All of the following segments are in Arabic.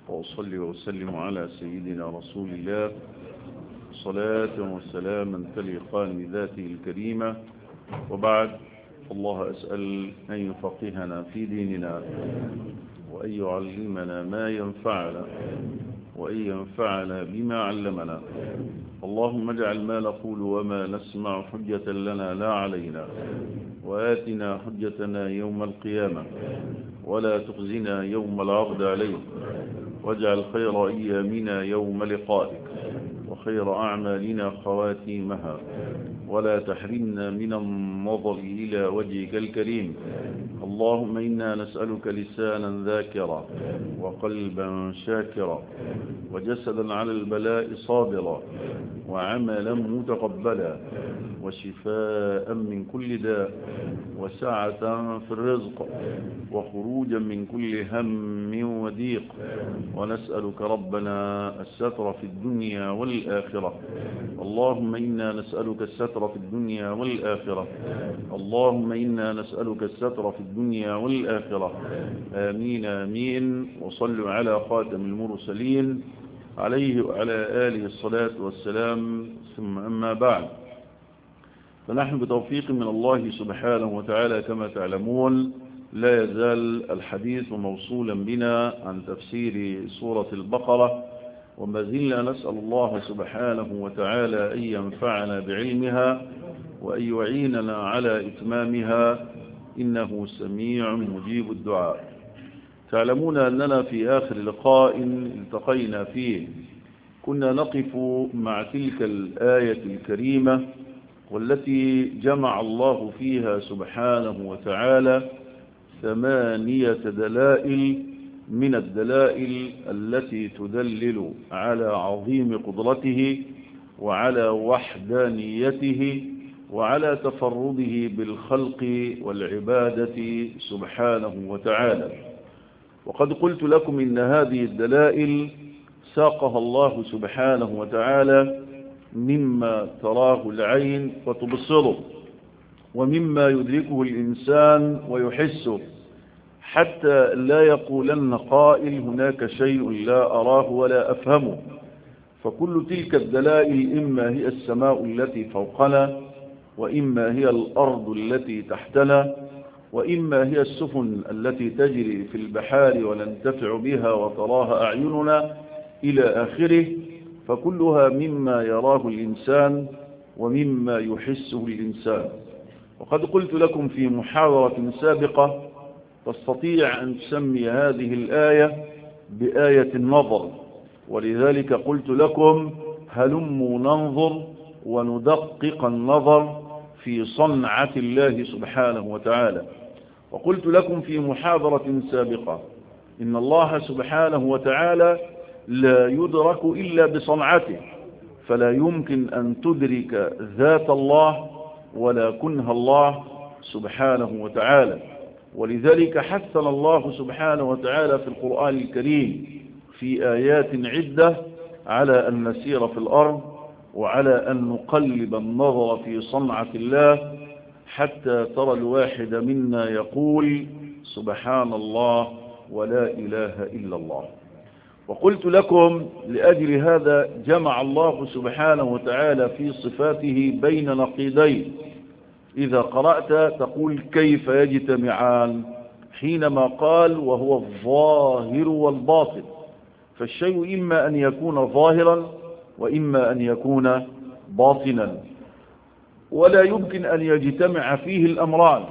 وأصلي وأسلم على سيدنا رسول الله صلاة وسلاما تليقان بذاته الكريمة. وبعد، الله أسأل أن يفقهنا في ديننا وأن يعلمنا ما ينفعنا وأن ينفعنا بما علمنا. اللهم اجعل ما نقول وما نسمع حجة لنا لا علينا، وآتنا حجتنا يوم القيامة ولا تخزنا يوم العرض عليك، واجعل خير أيامنا يوم لقائك وخير أعمالنا خواتيمها، ولا تحرمنا من النظر إلى وجهك الكريم. اللهم إنا نسألك لسانا ذاكرا وقلبا شاكرا وجسدا على البلاء صابرا وعملا متقبلا وشفاء من كل داء وسعة في الرزق وخروجا من كل هم وضيق. ونسألك ربنا الستر في الدنيا والآخرة. اللهم إنا نسألك الستر في الدنيا والآخرة. اللهم إنا نسألك الستر في الدنيا والآخرة. آمين آمين. وصلوا على خاتم المرسلين عليه وعلى آله الصلاة والسلام. ثم أما بعد، فنحن بتوفيق من الله سبحانه وتعالى كما تعلمون لا يزال الحديث موصولا بنا عن تفسير سورة البقرة، وما زلنا نسأل الله سبحانه وتعالى أن ينفعنا بعلمها وأن يعيننا على إتمامها، إنه سميع مجيب الدعاء. تعلمون أننا في آخر لقاء التقينا فيه كنا نقف مع تلك الآية الكريمة والتي جمع الله فيها سبحانه وتعالى 8 دلائل من الدلائل التي تدلل على عظيم قدرته وعلى وحدانيته وعلى تفرده بالخلق والعبادة سبحانه وتعالى. وقد قلت لكم إن هذه الدلائل ساقها الله سبحانه وتعالى مما تراه العين وتبصره، ومما يدركه الإنسان ويحسه، حتى لا يقولن قائل هناك شيء لا أراه ولا أفهمه. فكل تلك الدلائل إما هي السماء التي فوقنا، وإما هي الأرض التي تحتنا، وإما هي السفن التي تجري في البحار وننتفع بها وتراها أعيننا إلى آخره. فكلها مما يراه الإنسان ومما يحسه الإنسان. وقد قلت لكم في محاضرة سابقة تستطيع أن تسمي هذه الآية بآية النظر، ولذلك قلت لكم هلموا ننظر وندقق النظر في صنعة الله سبحانه وتعالى. وقلت لكم في محاضرة سابقة إن الله سبحانه وتعالى لا يدرك إلا بصنعته، فلا يمكن أن تدرك ذات الله ولا كنه الله سبحانه وتعالى. ولذلك حثنا الله سبحانه وتعالى في القرآن الكريم في آيات عدة على أن نسير في الأرض وعلى أن نقلب النظر في صنعة الله، حتى ترى الواحد منا يقول سبحان الله ولا إله إلا الله. وقلت لكم لأجل هذا جمع الله سبحانه وتعالى في صفاته بين نقيضين. إذا قرأت تقول كيف يجتمعان، حينما قال وهو الظاهر والباطن. فالشيء إما أن يكون ظاهرا وإما أن يكون باطنا، ولا يمكن أن يجتمع فيه الأمران.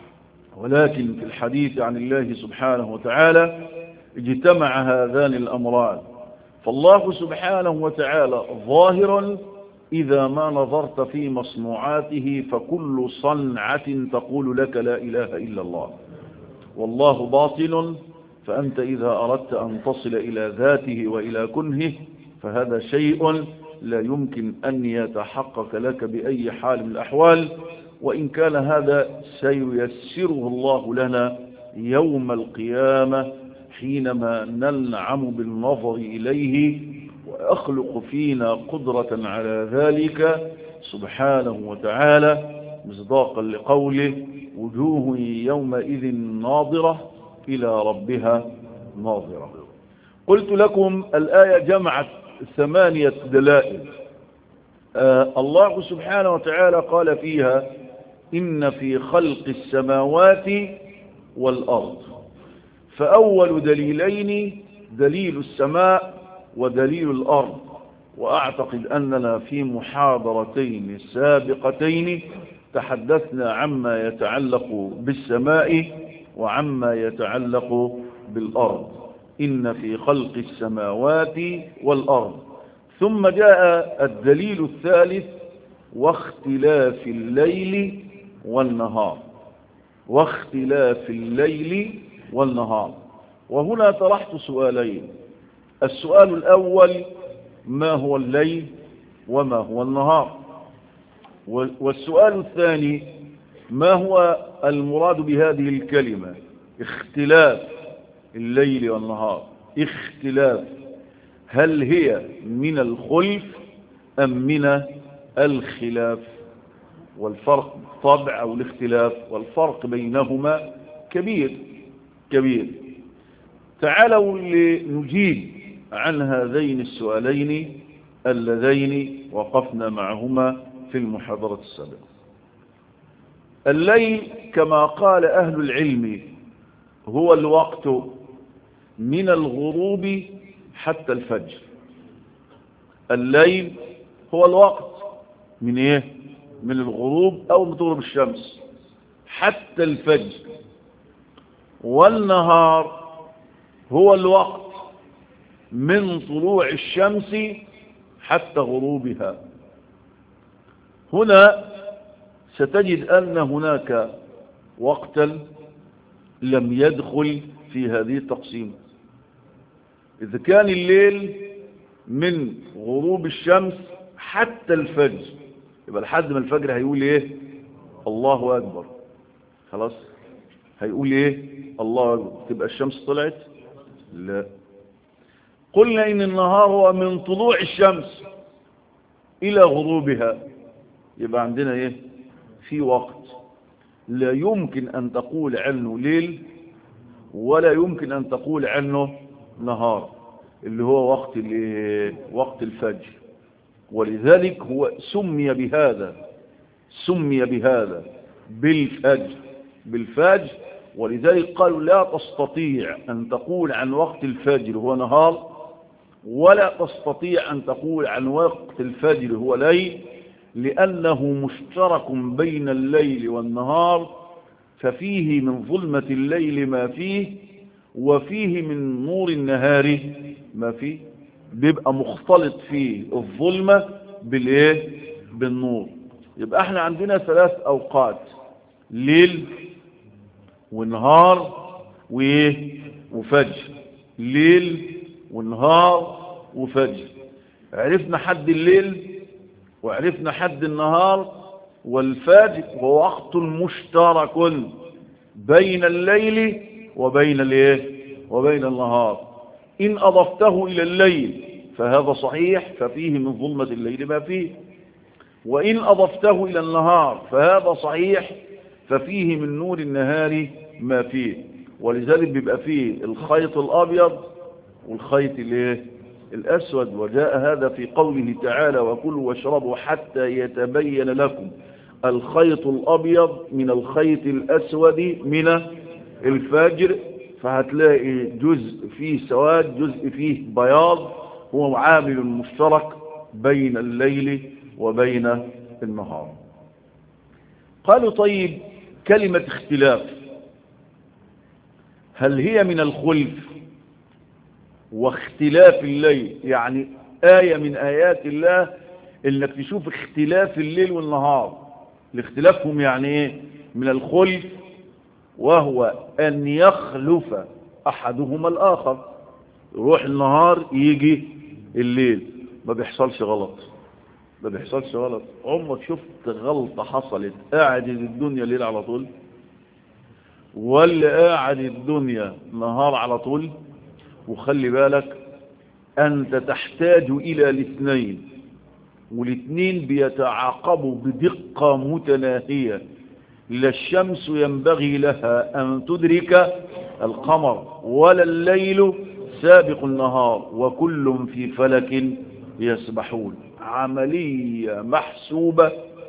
ولكن في الحديث عن الله سبحانه وتعالى اجتمع هذان الأمران. فالله سبحانه وتعالى ظاهرا إذا ما نظرت في مصنوعاته فكل صنعة تقول لك لا إله إلا الله. والله باطن، فأنت إذا أردت أن تصل إلى ذاته وإلى كنهه فهذا شيء لا يمكن أن يتحقق لك بأي حال من الأحوال، وإن كان هذا سييسره الله لنا يوم القيامة حينما ننعم بالنظر إليه ويخلق فينا قدرة على ذلك سبحانه وتعالى، مصداقا لقوله وجوه يومئذ ناظرة إلى ربها ناظرة. قلت لكم الآية جمعت 8 دلائل. الله سبحانه وتعالى قال فيها إن في خلق السماوات والأرض، فأول دليلين دليل السماء ودليل الأرض. وأعتقد أننا في محاضرتين سابقتين تحدثنا عما يتعلق بالسماء وعما يتعلق بالأرض. إن في خلق السماوات والأرض. ثم جاء الدليل الثالث واختلاف الليل والنهار. واختلاف الليل والنهار. وهنا طرحت سؤالين. السؤال الأول: ما هو الليل وما هو النهار؟ والسؤال الثاني: ما هو المراد بهذه الكلمة اختلاف الليل والنهار؟ اختلاف، هل هي من الخلف أم من الخلاف؟ والفرق طبع أو الاختلاف والفرق بينهما كبير كبير. تعالوا لنجيب عن هذين السؤالين اللذين وقفنا معهما في المحاضرة السابقة. الليل كما قال أهل العلم هو الوقت من الغروب حتى الفجر. الليل هو الوقت من ايه؟ من الغروب او من غروب الشمس حتى الفجر. والنهار هو الوقت من طلوع الشمس حتى غروبها. هنا ستجد أن هناك وقتا لم يدخل في هذه التقسيم. إذا كان الليل من غروب الشمس حتى الفجر، يبقى لحد ما الفجر هيقول ايه؟ الله أكبر. خلاص، هيقول ايه؟ الله أكبر. تبقى الشمس طلعت؟ لا. قلنا إن النهار هو من طلوع الشمس إلى غروبها، يبقى عندنا ايه؟ في وقت لا يمكن أن تقول عنه ليل ولا يمكن أن تقول عنه نهار، اللي هو وقت الفجر. ولذلك هو سمي بهذا بالفجر. ولذلك قالوا لا تستطيع أن تقول عن وقت الفجر هو نهار، ولا تستطيع أن تقول عن وقت الفجر هو ليل، لأنه مشترك بين الليل والنهار، ففيه من ظلمة الليل ما فيه وفيه من نور النهار ما فيه. بيبقى مختلط فيه الظلمة بالنور. يبقى احنا عندنا 3 أوقات: ليل ونهار وفجر. ليل ونهار وفجر. عرفنا حد الليل وعرفنا حد النهار. والفجر هو وقت مشترك بين الليل وبين النهار. إن أضفته إلى الليل فهذا صحيح، ففيه من ظلمة الليل ما فيه. وإن أضفته إلى النهار فهذا صحيح، ففيه من نور النهار ما فيه. ولذلك بيبقى فيه الخيط الأبيض والخيط الأسود. وجاء هذا في قوله تعالى: وكلوا واشربوا حتى يتبين لكم الخيط الأبيض من الخيط الأسود من الفجر. فهتلاقي جزء فيه سواد جزء فيه بياض، هو عامل مشترك بين الليل وبين النهار. قالوا طيب كلمة اختلاف هل هي من الخلف واختلاف الليل؟ يعني آية من آيات الله انك تشوف اختلاف الليل والنهار. لاختلافهم يعني ايه؟ من الخلف، وهو أن يخلف أحدهما الآخر. يروح النهار يجي الليل. ما بيحصلش غلط. عمرك شفت غلطة حصلت قاعد الدنيا ليل على طول ولا قاعد الدنيا نهار على طول؟ وخلي بالك أنت تحتاج إلى الاثنين، والاثنين بيتعاقبوا بدقة متناهية. لا الشمس ينبغي لها أن تدرك القمر ولا الليل سابق النهار وكل في فلك يسبحون. عملية محسوبة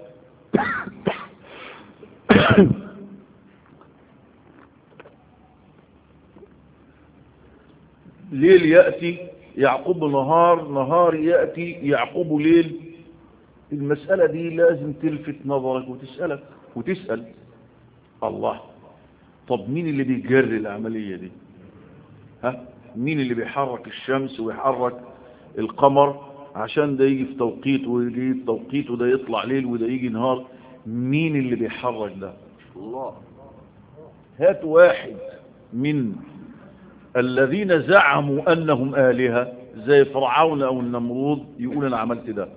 ليل يأتي يعقب نهار، نهار يأتي يعقب ليل. المسألة دي لازم تلفت نظرك وتسأل الله، طب مين اللي بيجري العملية دي؟ مين اللي بيحرك الشمس ويحرك القمر عشان ده يجي في توقيت ويجي في توقيت وده يطلع ليل وده يجي نهار؟ مين اللي بيحرك ده؟ الله. هات واحد من الذين زعموا أنهم آلهة زي فرعون أو النمرود يقول أنا عملت ده،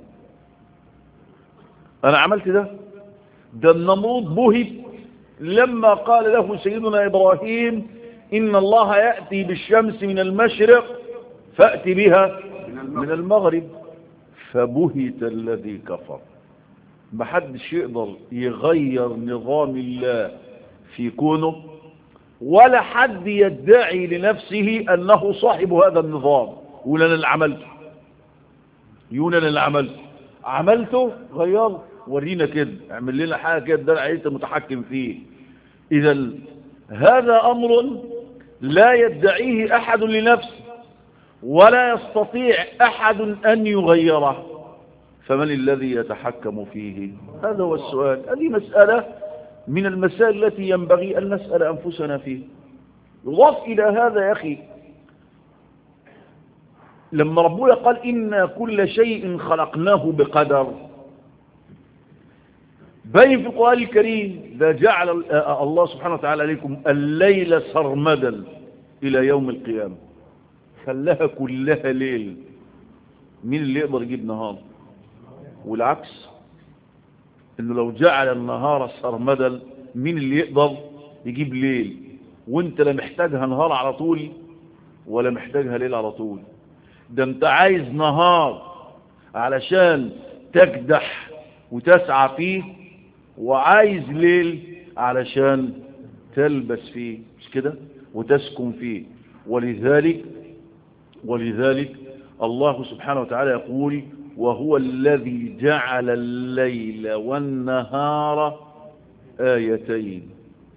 أنا عملت ده النمرود بهت لما قال له سيدنا إبراهيم إن الله يأتي بالشمس من المشرق فأتي بها من المغرب، فبهت الذي كفر. محدش يقدر يغير نظام الله في كونه، ولا حد يدعي لنفسه أنه صاحب هذا النظام. يقول أنا اللي عملته، يقول أنا اللي عملته غيره، ورينا كده، اعمل لنا حاجة كده ده انت متحكم فيه. إذا هذا أمر لا يدعيه أحد لنفسه ولا يستطيع أحد أن يغيره، فمن الذي يتحكم فيه؟ هذا هو السؤال. هذه مسألة من المسائل التي ينبغي أن نسأل أنفسنا فيه. يضاف إلى هذا يا أخي لما ربنا قال إن كل شيء خلقناه بقدر، بين في القرآن الكريم ذا جعل الله سبحانه وتعالى عليكم الليل سرمدا إلى يوم القيامة، خلاها كلها ليل. مين اللي يقدر يجيب نهار؟ والعكس، إنه لو جعل النهار سرمدا مين اللي يقدر يجيب ليل؟ وانت لا محتاجها نهار على طول ولا محتاجها ليل على طول. ده انت عايز نهار علشان تكدح وتسعى فيه، وعايز ليل علشان تلبس فيه، مش كده؟ وتسكن فيه. ولذلك الله سبحانه وتعالى يقول وهو الذي جعل الليل والنهار آيتين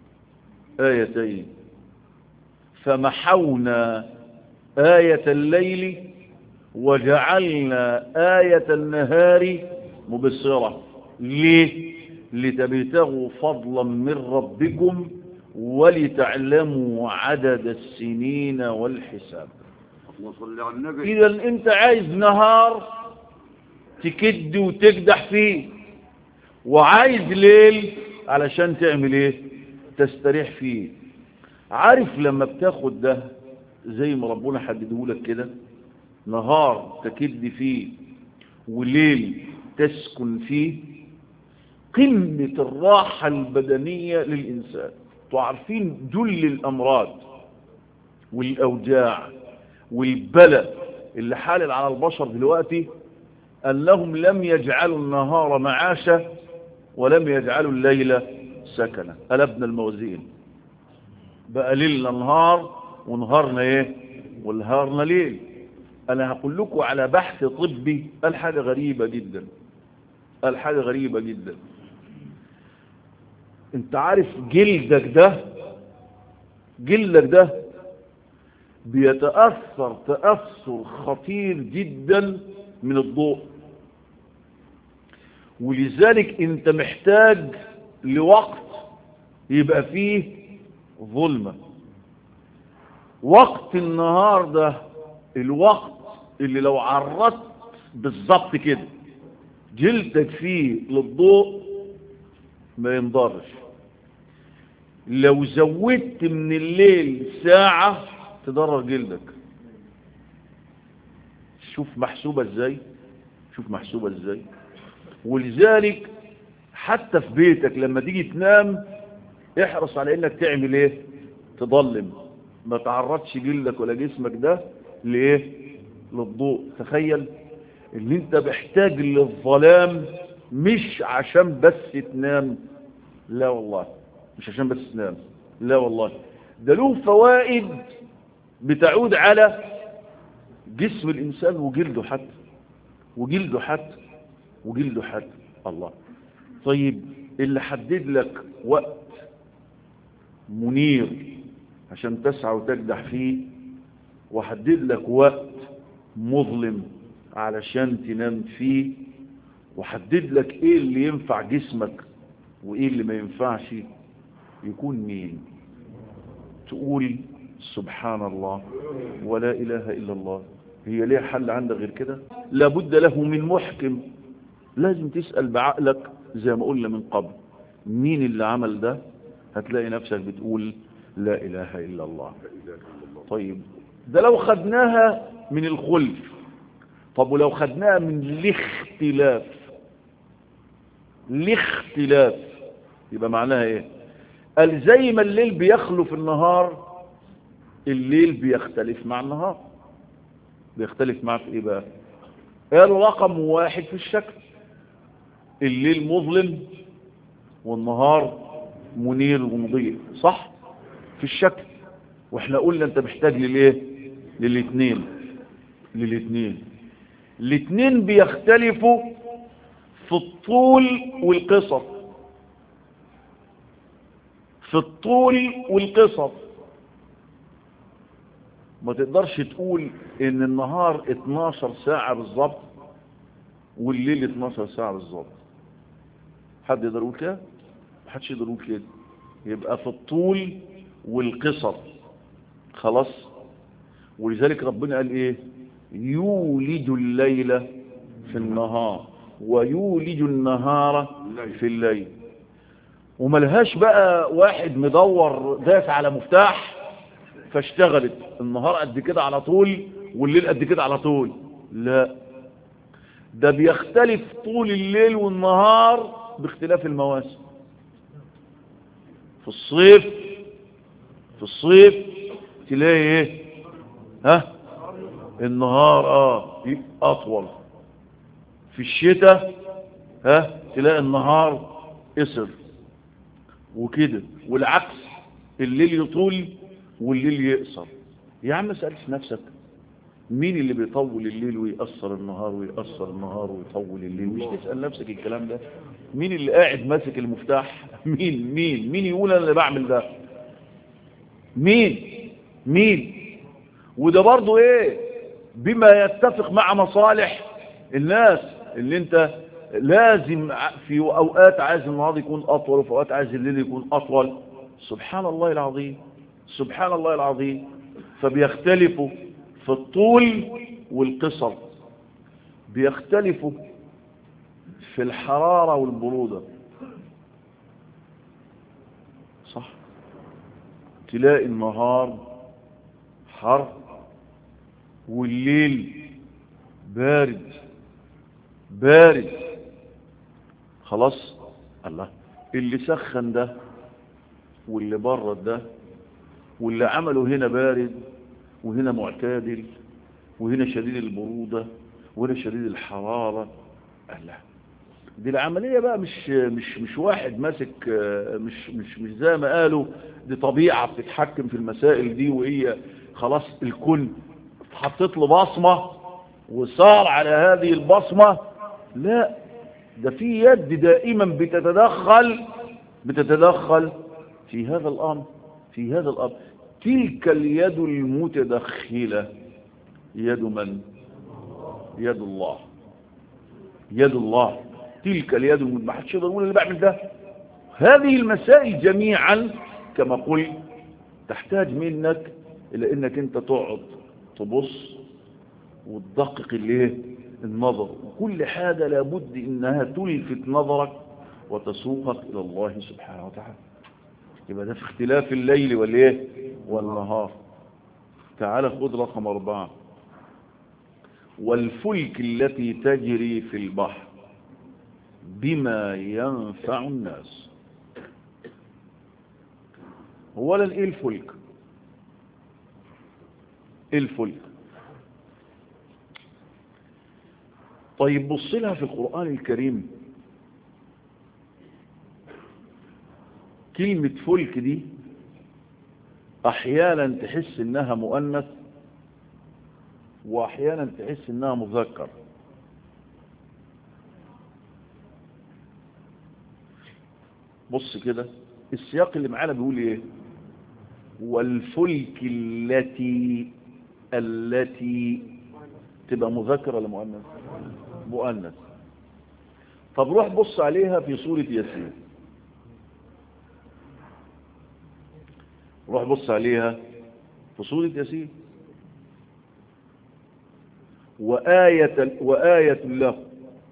فمحونا آية الليل وجعلنا آية النهار مبصرة. ليه؟ لتبتغوا فضلا من ربكم ولتعلموا عدد السنين والحساب. إذا أنت عايز نهار تكد وتكدح فيه، وعايز ليل علشان تعمل ايه؟ تستريح فيه. عارف لما بتاخد ده زي ما ربنا حدده لك كده، نهار تكد فيه وليل تسكن فيه، قمة الراحة البدنية للإنسان. تعرفين جل الأمراض والأوجاع والبلاء اللي حالل على البشر دلوقتي أنهم لم يجعلوا النهار معاشا ولم يجعلوا الليل سكنا. قلبنا الموازين، بقى ليلنا نهار ونهارنا ايه؟ ونهارنا ليل. انا هقول لكم على بحث طبي قال حاجة غريبة جدا. انت عارف جلدك ده بيتأثر تأثر خطير جدا من الضوء، ولذلك انت محتاج لوقت يبقى فيه ظلمة. وقت النهار ده الوقت اللي لو عرضت بالظبط كده جلدك فيه للضوء ما ينضرش. لو زودت من الليل ساعة تضرر جلدك. شوف محسوبة ازاي. ولذلك حتى في بيتك لما تيجي تنام احرص على انك تعمل ايه؟ تضلم، ما تعرضش جلدك ولا جسمك ده لايه؟ للضوء. تخيل ان انت محتاج للظلام مش عشان بس تنام، لا والله مش عشان بس تنام، لا والله ده له فوائد بتعود على جسم الإنسان وجلده حتى، وجلده حتى، وجلده حتى. الله. طيب اللي حدد لك وقت منير عشان تسعى وتجدح فيه، وحدد لك وقت مظلم علشان تنام فيه، وحدد لك ايه اللي ينفع جسمك وايه اللي ما ينفعش، يكون مين؟ تقول سبحان الله ولا إله إلا الله. هي ليه حل عندك غير كده؟ لابد له من محكم. لازم تسأل بعقلك زي ما قلنا من قبل، مين اللي عمل ده؟ هتلاقي نفسك بتقول لا إله إلا الله. طيب ده لو خدناها من الخلف. طب ولو خدناها من الاختلاف؟ الاختلاف يبقى معناها ايه؟ قال زي ما الليل بيخلف النهار، الليل بيختلف مع النهار. بيختلف معه في ايه بقى؟ قالوا رقم واحد في الشكل، الليل مظلم والنهار منير ومضيء، صح؟ في الشكل. واحنا قلنا انت محتاج للايه؟ للاثنين. الاثنين بيختلفوا في الطول والقصر. في الطول والقصر. ما تقدرش تقول ان النهار 12 ساعة بالظبط والليل 12 ساعة بالظبط. حد يقدر يقول كده؟ محدش يقدر يقول كده. يبقى في الطول والقصر. خلاص. ولذلك ربنا قال ايه؟ يولج الليل في النهار ويولج النهار في الليل. وملهاش بقى واحد مدور داس على مفتاح فاشتغلت النهار قد كده على طول والليل قد كده على طول. لا، ده بيختلف طول الليل والنهار باختلاف المواسم. في الصيف تلاقي ايه؟ النهار اطول. في الشتاء تلاقي النهار قصر وكده، والعكس الليل يطول والليل يقصر. يا عم ما سألش نفسك مين اللي بيطول الليل ويقصر النهار ويقصر النهار ويطول الليل؟ مش تسأل نفسك الكلام ده؟ مين اللي قاعد ماسك المفتاح؟ مين يقول انا اللي بعمل ده؟ مين؟ وده برضو ايه؟ بما يتفق مع مصالح الناس. اللي انت لازم في اوقات عايز النهار يكون اطول وفي اوقات عايز الليل يكون اطول. سبحان الله العظيم، سبحان الله العظيم. فبيختلفوا في الطول والقصر، بيختلفوا في الحرارة والبرودة، صح؟ تلاقي النهار حر والليل بارد. خلاص. الله. اللي سخن ده واللي برد ده واللي عمله هنا بارد وهنا معتدل وهنا شديد البرودة وهنا شديد الحرارة. الله. دي العملية بقى مش واحد ماسك، مش زي ما قالوا دي طبيعة بتتحكم في المسائل دي، وهي خلاص الكل حطيت له بصمة وصار على هذه البصمة. لا، ده في يد دائما بتتدخل في هذا الأمر. تلك اليد المتدخلة يد من؟ يد الله. تلك اليد ما حدش يقدر يقول اللي بعمل ده. هذه المسائل جميعا كما قلت تحتاج منك الى انك انت تقعد تبص وتدقق النظر، وكل حاجة لابد انها تلفت نظرك وتسوقك الى الله سبحانه وتعالى. يبقى ده في اختلاف الليل والنهار. تعال خذ رقم 4. والفلك التي تجري في البحر بما ينفع الناس. اولا ايه الفلك؟ طيب بص لها في القرآن الكريم. كلمة فلك دي احيانا تحس انها مؤنث واحيانا تحس انها مذكر. بص كده السياق اللي معانا بيقول ايه؟ والفلك التي تبقى مذكر ولا مؤنث؟ مؤنث. طب روح بص عليها في سورة ياسين، روح بص عليها في سورة ياسين. وآية له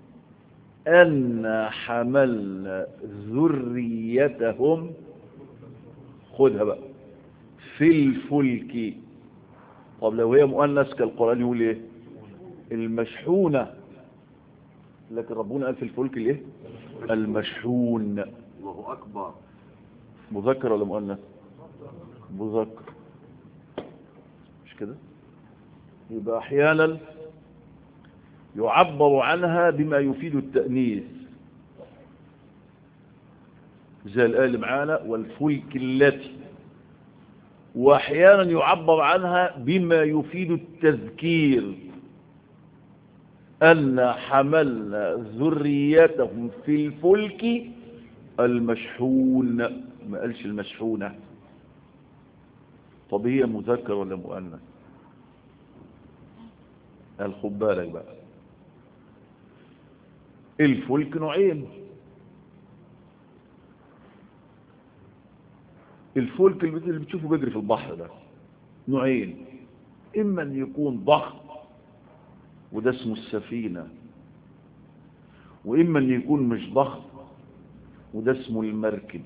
أن حملنا ذريتهم، خدها بقى، في الفلك. طب لو هي مؤنث كالقرآن يقول ايه؟ المشحونة. لكن ربنا قال في الفلك الايه؟ المشحون. الله أكبر. مذكر ولا مؤنث؟ مذكر، مش كده؟ يبقى احيانا يعبر عنها بما يفيد التأنيث، زي الآية اللي معانا والفلك التي. واحيانا يعبر عنها بما يفيد التذكير، أن حملنا ذريتهم في الفلك المشحون، ما قالش المشحونة. طب هي مذكر ولا مؤنث؟ قال خد بالك بقى، الفلك نوعين. الفلك اللي بتشوفه بيجري في البحر ده نوعين، إما أن يكون ضخم وده اسمه السفينة، وإما أن يكون مش ضخم وده اسمه المركب.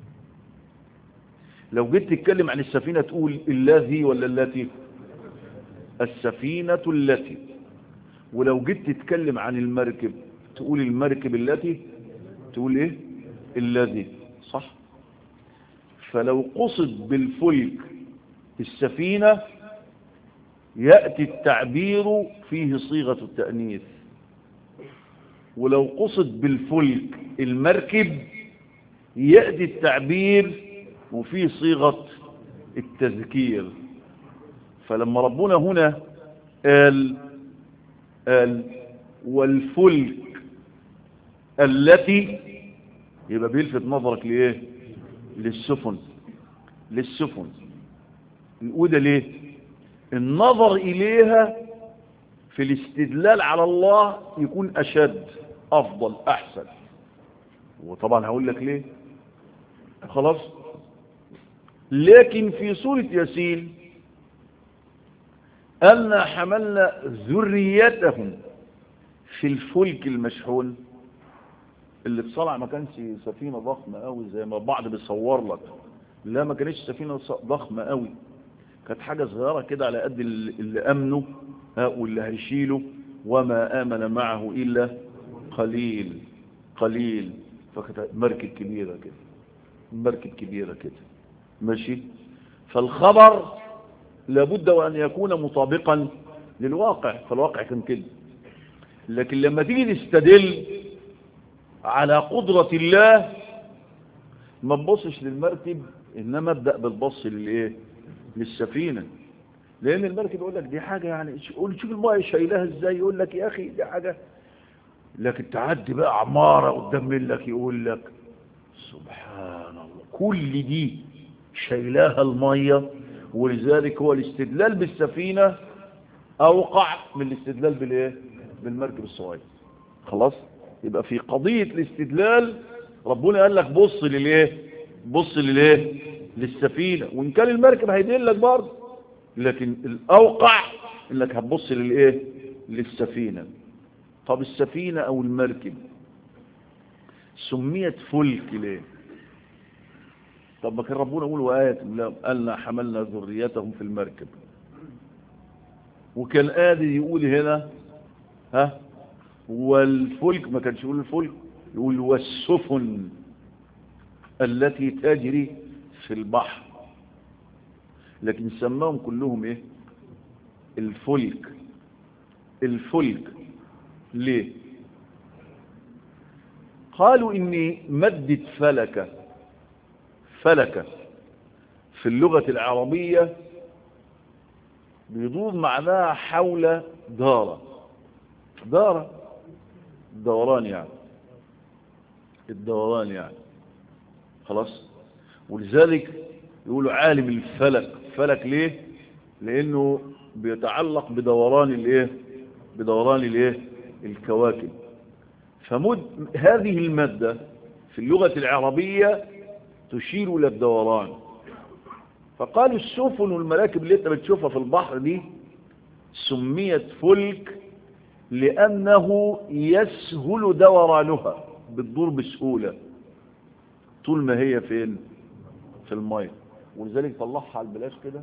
لو جيت تتكلم عن السفينة تقول الذي ولا التي؟ السفينة التي. ولو جيت تتكلم عن المركب تقول المركب التي، تقول ايه؟ الذي. صح؟ فلو قصد بالفلك السفينة يأتي التعبير فيه صيغة التأنيث، ولو قصد بالفلك المركب يأتي التعبير وفيه صيغة التذكير. فلما ربنا هنا قال والفلك التي، يبقى بيلفت نظرك لإيه؟ للسفن الأولى. ليه؟ النظر إليها في الاستدلال على الله يكون أشد، أفضل، أحسن. وطبعا هقول لك ليه خلاص. لكن في سورة ياسين أن حملنا ذريتهم في الفلك المشحون، اللي اتصنع ما كانش سفينة ضخمة قوي زي ما بعض بيصور لك، لا ما كانتش سفينة ضخمة قوي، كانت حاجة صغيرة كده على قد اللي أمنوا واللي هيشيلوا، وما آمن معه إلا قليل. فكانت مركب كبيرة كده، ماشي. فالخبر لابد وأن يكون مطابقا للواقع، فالواقع كان كده. لكن لما تيجي تستدل على قدرة الله ما تبصش للمركب، إنما ابدأ بالبص للسفينة. لأن المركب يقول لك دي حاجة يعني، شوف الماء شايلها ازاي، يقول لك يا أخي دي حاجة. لكن تعدي بقى عمارة قدام منك يقول لك سبحان الله كل دي شايلاها المية. ولذلك هو الاستدلال بالسفينة أوقع من الاستدلال بالمركب الصغير. خلاص. يبقى في قضية الاستدلال ربنا قال لك بص للسفينة، وإن كان المركب هيدلك برضه، لكن الأوقع إنك هتبص للسفينة. طب السفينة أو المركب سميت فلك ليه؟ طب ما كان ربنا يقول وآية قالنا حملنا ذريتهم في المركب، وكان قادر يقول هنا والفلك، ما كانش يقول الفلك، يقول والسفن التي تجري في البحر. لكن سماهم كلهم الفلك. ليه؟ قالوا إن مادة فلك في اللغة العربية بيدور معناها حول دارة. الدوران يعني، الدوران يعني خلاص. ولذلك يقولوا عالم الفلك. فلك ليه؟ لانه بيتعلق بدوران الكواكب. هذه المادة في اللغة العربية تشير إلى الدوران. فقالوا السفن والمراكب اللي انت بتشوفها في البحر دي سميت فلك لأنه يسهل دورانها، بتدور بسهولة طول ما هي فين؟ في الماء. ولذلك طلعها على البلاش كده،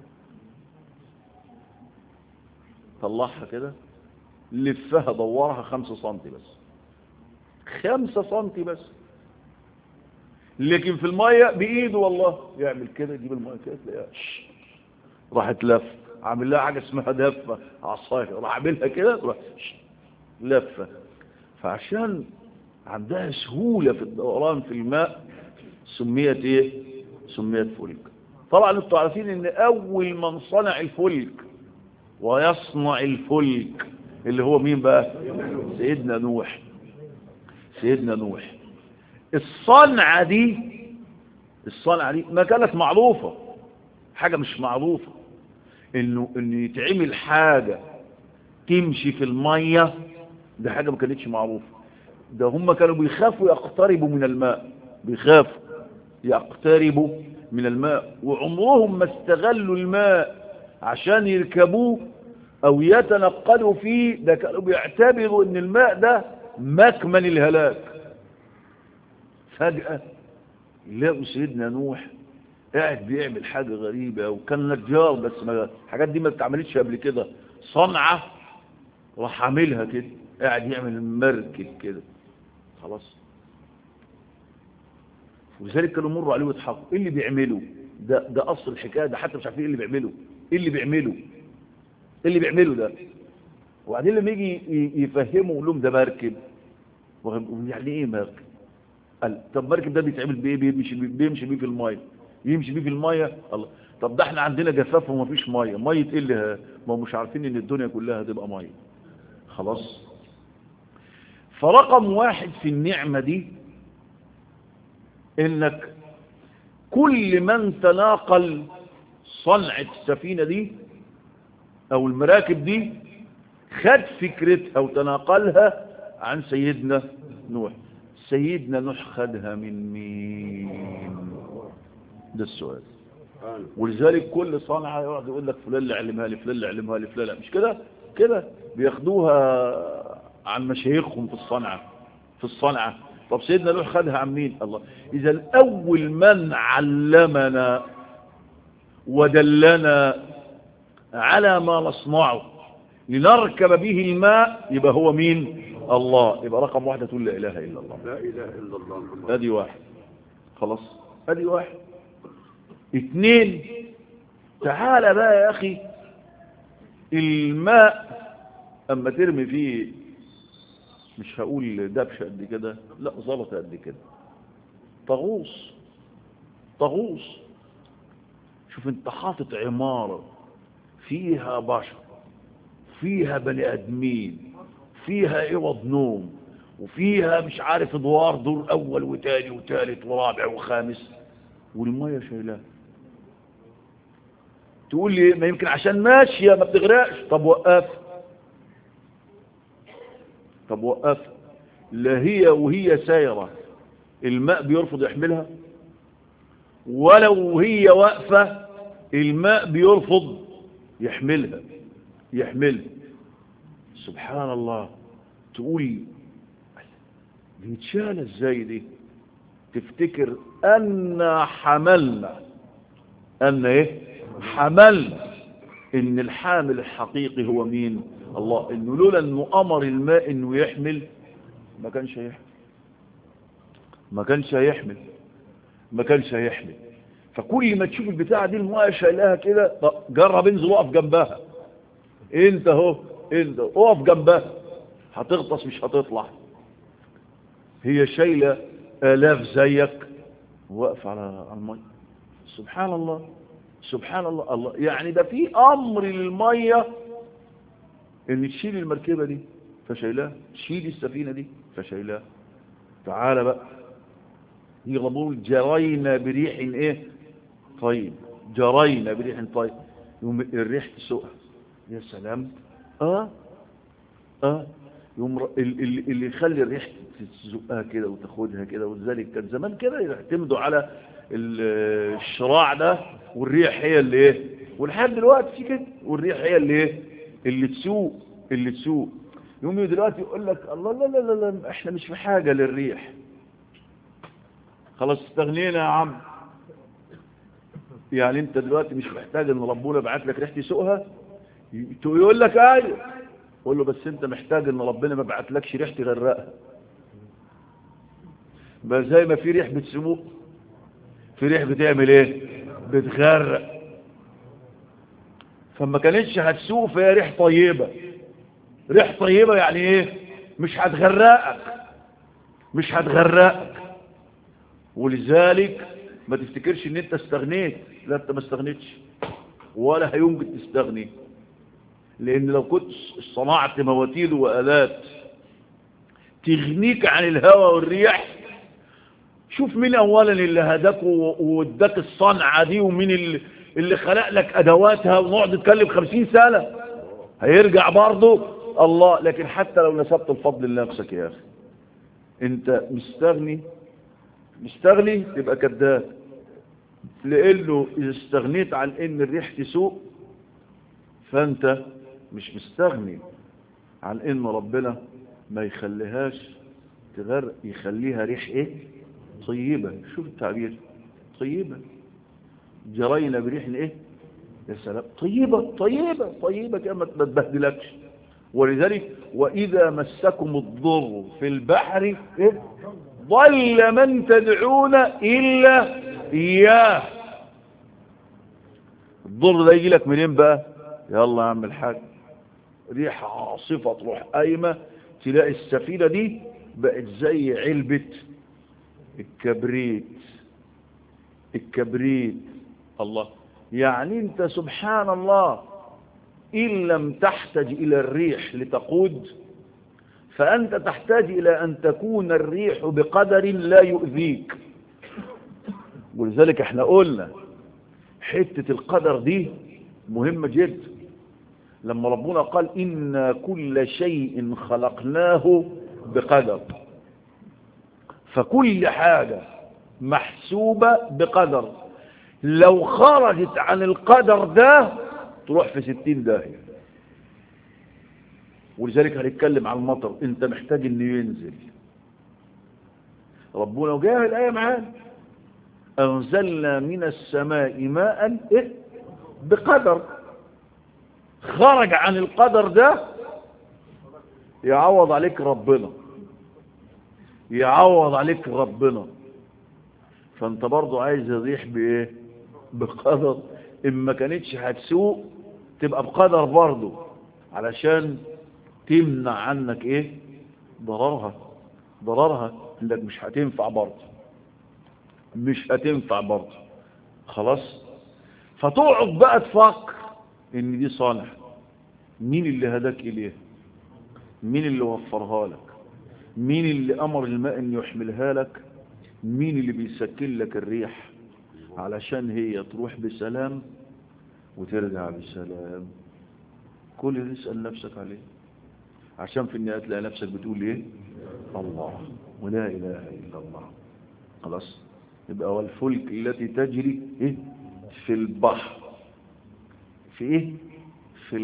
طلعها كده، لفها دورها 5 سنتي بس، 5 سنتي بس. لكن في المية بإيده والله يعمل كده، يجيب المية كده تلاقيها راحت لف. عامل لها حاجة اسمها دفة عصاية، راح عاملها كده تروح لفة. فعشان عندها سهولة في الدوران في الماء سميت ايه؟ سميت فلك. طبعا انتوا عارفين ان اول من صنع الفلك ويصنع الفلك اللي هو مين بقى؟ سيدنا نوح. الصنعة دي ما كانت معروفة، حاجة مش معروفة انه يتعمل حاجة تمشي في المية، ده حاجة ما كانتش معروفة. ده هم كانوا بيخافوا يقتربوا من الماء، وعمرهم ما استغلوا الماء عشان يركبوه او يتنقلوا فيه. ده كانوا بيعتبروا ان الماء ده مكمن الهلاك. فجأة يلاقوا سيدنا نوح قاعد بيعمل حاجة غريبة، وكان نجار بس الحاجات دي ما اتعملتش قبل كده. صنعة راح عاملها كده، قاعد يعمل مركب كده خلاص. ولذلك كانوا يمروا عليه ويضحكوا. ايه اللي بيعمله ده اصل الحكايه ده، حتى مش عارفين ايه اللي بيعمله ده. وبعدين لما يجي يفهموا لهم ده مركب، يعني ايه مركب؟ قال طب مركب ده بيتعمل بايه؟ بيمشي بيه في الميه. الله، طب ده احنا عندنا جفاف ومفيش ميه ايه اللي ما مش عارفين ان الدنيا كلها هتبقى ميه خلاص. فرقم 1 في النعمه دي انك كل من تناقل صنعة السفينة دي او المراكب دي خد فكرتها وتناقلها عن سيدنا نوح. سيدنا نوح خدها من مين؟ ده السؤال. ولذلك كل صنعة يقعد يقول لك فلان اللي علمها لي، فلان اللي علمها لي، فلان. مش كده بياخدوها عن مشايخهم في الصنعة. طب سيدنا نوح خدها عن مين؟ الله. إذا أول من علمنا ودلنا على ما نصنعه لنركب به الماء يبقى هو مين؟ الله. يبقى رقم 1 تقول لا إله إلا الله. لا إله إلا الله. ادي 1 خلاص. ادي 1. 2 تعال بقى يا أخي، الماء أما ترمي فيه مش هقول دبش قد كده، لا زلط قد كده، طغوص. شوف انت حاطط عمارة فيها بشر، فيها بني ادمين، فيها اوض نوم، وفيها مش عارف ادوار، دور اول وتاني وتالت ورابع وخامس، والمية شايلاه. تقول لي ما يمكن عشان ماشية ما بتغرقش. طب وقف. لا هي وهي سايرة الماء بيرفض يحملها، ولو هي واقفة الماء بيرفض يحملها. سبحان الله. تقول دي اتشالة ازاي دي؟ تفتكر ان حملنا ان الحامل الحقيقي هو مين؟ الله. انه لولا انه امر الماء انه يحمل ما كانش هيحمل. فكل ما تشوف البتاعه دي الماء شايلها كده، جرب انزل اقف جنبها. انت اقف جنبها، هتغطس مش هتطلع. هي شايله آلاف زيك واقف على الماء. سبحان الله. سبحان الله. الله يعني ده في امر للميه ان تشيل المركبه دي فشايلها، تشيل السفينه دي فشايلها. تعالى بقى يغضبون جرينا بريح ايه طيب، جرينا بريح طيب، يوم الريح تسوقها. يا سلام. اه يوم اللي يخلي الريح تزقها كده وتاخدها كده. وذلك كان زمان كده يعتمدوا على الشراع ده، والريح هي اللي ايه، ولحد دلوقتي في كده، والريح هي اللي ايه اللي تسوق. يوم دلوقتي يقول لك الله لا لا لا لا، احنا مش في حاجة للريح، خلاص استغنينا يا عم. يعني انت دلوقتي مش محتاج ان ربنا بعت لك ريح تسوقها؟ يقول لك ايوه. قول له بس انت محتاج ان ربنا ما بعتلكش ريح تغرقها. ما زي ما في ريح بتسوق، في ريح بتعمل ايه، بتغرق. فما كانتش هتسوق فهي ريح طيبة. ريح طيبة يعني ايه، مش هتغرقك. ولذلك ما تفتكرش ان انت استغنيت، لا انت ما استغنيتش ولا هيمكن تستغني. لان لو كنت صنعت مواتير وآلات تغنيك عن الهواء والريح، شوف مين اولا اللي هداك واداك الصنعة دي، ومين اللي خلق لك ادواتها، ونقعد نتكلم 50 سنة هيرجع برضه الله. لكن حتى لو نسبت الفضل لنفسك يا اخي، انت مستغني تبقى كذاب. لانه اذا استغنيت عن ان الريح تسوق فانت مش مستغني عن ان ربنا ما يخليهاش تغرق، يخليها ريح ايه طيبة. شوف التعبير، طيبة. جرينا بريح ايه، يا سلام، طيبة كما ما تبهدلكش. ولذلك واذا مسكم الضر في البحر إيه؟ ضل من تدعون الا اياه. الضر ده يجي لك منين بقى؟ يلا يا عم الحاج، ريح عاصفة تروح قايمة تلاقي السفينة دي بقت زي علبة الكبريت. الله. يعني انت سبحان الله ان لم تحتاج الى الريح لتقود، فانت تحتاج الى ان تكون الريح بقدر لا يؤذيك. ولذلك احنا قلنا حتة القدر دي مهمة جدا. لما ربنا قال إن كل شيء خلقناه بقدر، فكل حاجة محسوبة بقدر. لو خرجت عن القدر ده تروح في 60 داهية. ولذلك هنتكلم عن المطر، انت محتاج انه ينزل. ربنا وجاه الآية معانا، أنزلنا من السماء ماء إيه؟ بقدر. خرج عن القدر ده يعوض عليك ربنا. فانت برضو عايز الريح بايه، بقدر. ان ما كانتش هتسوق تبقى بقدر برضو، علشان تمنع عنك ايه، ضررها انك مش هتنفع برضو. خلاص. فتقعد بقى تفكر ان دي صالح، مين اللي هداك اليه، مين اللي وفرها لك، مين اللي امر الماء ان يحملها لك، مين اللي بيسكن لك الريح علشان هي تروح بسلام وترجع بسلام. كل اللي اسأل نفسك عليه، عشان في النهاية تلاقي نفسك بتقول ايه، الله ولا اله الا الله. خلاص. يبقى والفلك التي تجري ايه في البحر، في ايه، في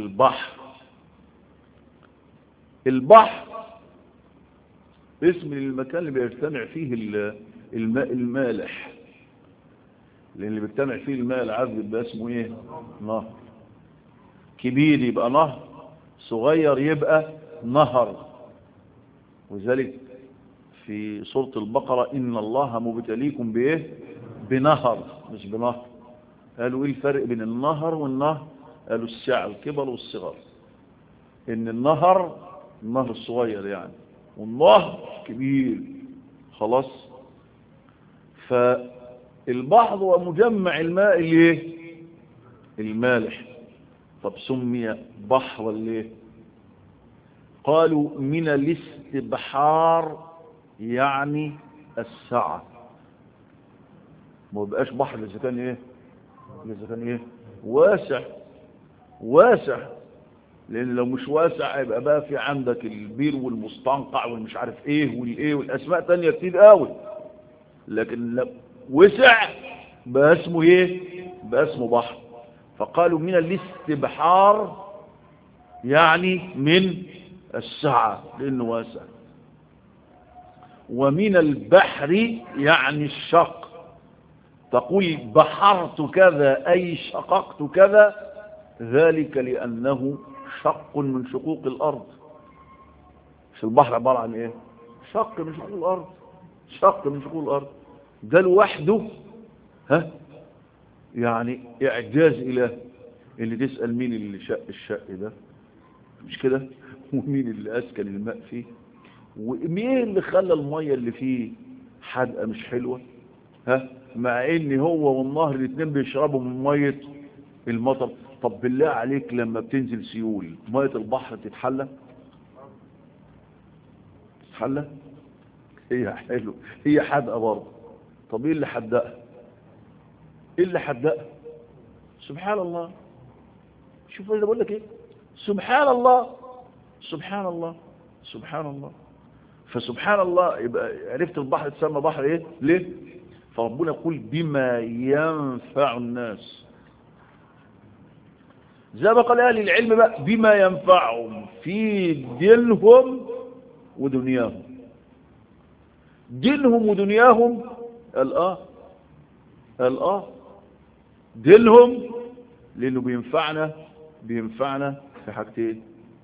البحر اسم المكان اللي بيجتمع فيه الماء المالح. لان اللي بيجتمع فيه الماء العذب يبقى اسمه ايه، نهر. كبير يبقى نهر، صغير يبقى نهر. وذلك في سورة البقرة إن الله مبتليكم بإيه، بنهر مش بنهر. قالوا إيه الفرق بين النهر والنهر؟ قالوا السعة، الكبر والصغر. إن النهر الصغير يعني، والنهر كبير. خلاص. فالبحر هو مجمع الماء اللي المالح. طب سمي بحرا ليه؟ قالوا من الاستبحار يعني السعة. ما بقاش بحر إذا كان إيه؟ إذا كان إيه؟ واسع. واسع. لأن لو مش واسع يبقى بقى في عندك البير والمستنقع والمش عارف إيه والإيه والأسماء تانية كتير قوي. لكن لو وسع بقى اسمه إيه؟ بقى اسمه بحر. فقالوا من الاستبحار يعني من السعة لأنه واسع. ومن البحر يعني الشق. تقول بحرت كذا أي شققت كذا، ذلك لأنه شق من شقوق الأرض. مش البحر عبارة عن إيه؟ شق من شقوق الأرض. شق من شقوق الأرض ده لوحده يعني إعجاز إله. اللي تسأل مين اللي شق الشق ده، مش كده؟ ومين اللي أسكن الماء فيه، ومين اللي خلى المية اللي فيه حادقة مش حلوة، مع ان هو والنهر الاثنين بيشربوا من مية المطر. طب بالله عليك لما بتنزل سيول مية البحر تتحلى؟ تتحلى؟ هي حلو، هي حادقة برضه. طب ايه اللي حدقها؟ ايه اللي حدقها؟ سبحان الله. شوف انا بقول لك ايه، سبحان الله. سبحان الله. سبحان الله. فسبحان الله. يبقى عرفت البحر اتسمى بحر ايه ليه؟ فربنا يقول بما ينفع الناس. زي ما قال اهل العلم بقى بما ينفعهم في دينهم ودنياهم. دينهم ودنياهم قال دينهم لانه بينفعنا في حاجتين: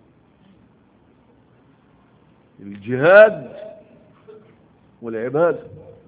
الجهاد والعبادة.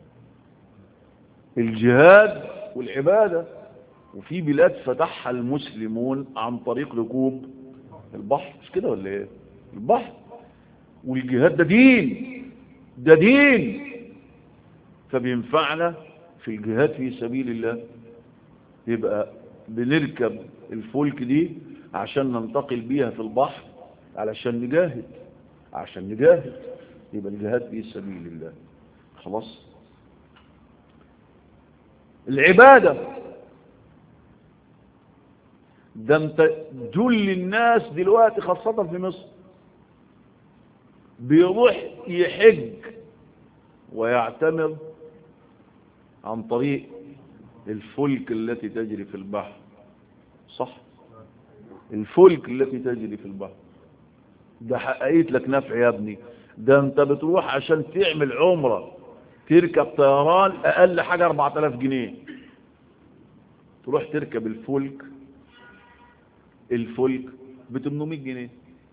الجهاد والعبادة. وفي بلاد فتحها المسلمون عن طريق ركوب البحر، مش كده ولا ايه؟ البحر. والجهاد ده دين، ده دين. فبينفعنا في الجهاد في سبيل الله. يبقى بنركب الفلك دي عشان ننتقل بيها في البحر علشان نجاهد، عشان نجاهد. يبقى الجهاد في سبيل الله. خلاص. العبادة ده انت جل الناس دلوقتي خاصة في مصر بيروح يحج ويعتمر عن طريق الفلك التي تجري في البحر. صح؟ الفلك التي تجري في البحر ده حققت لك نفع يا ابني. ده انت بتروح عشان تعمل عمرة تركب طيران اقل حاجة 4000 جنيه، تروح تركب الفلك ب 800 جنيه.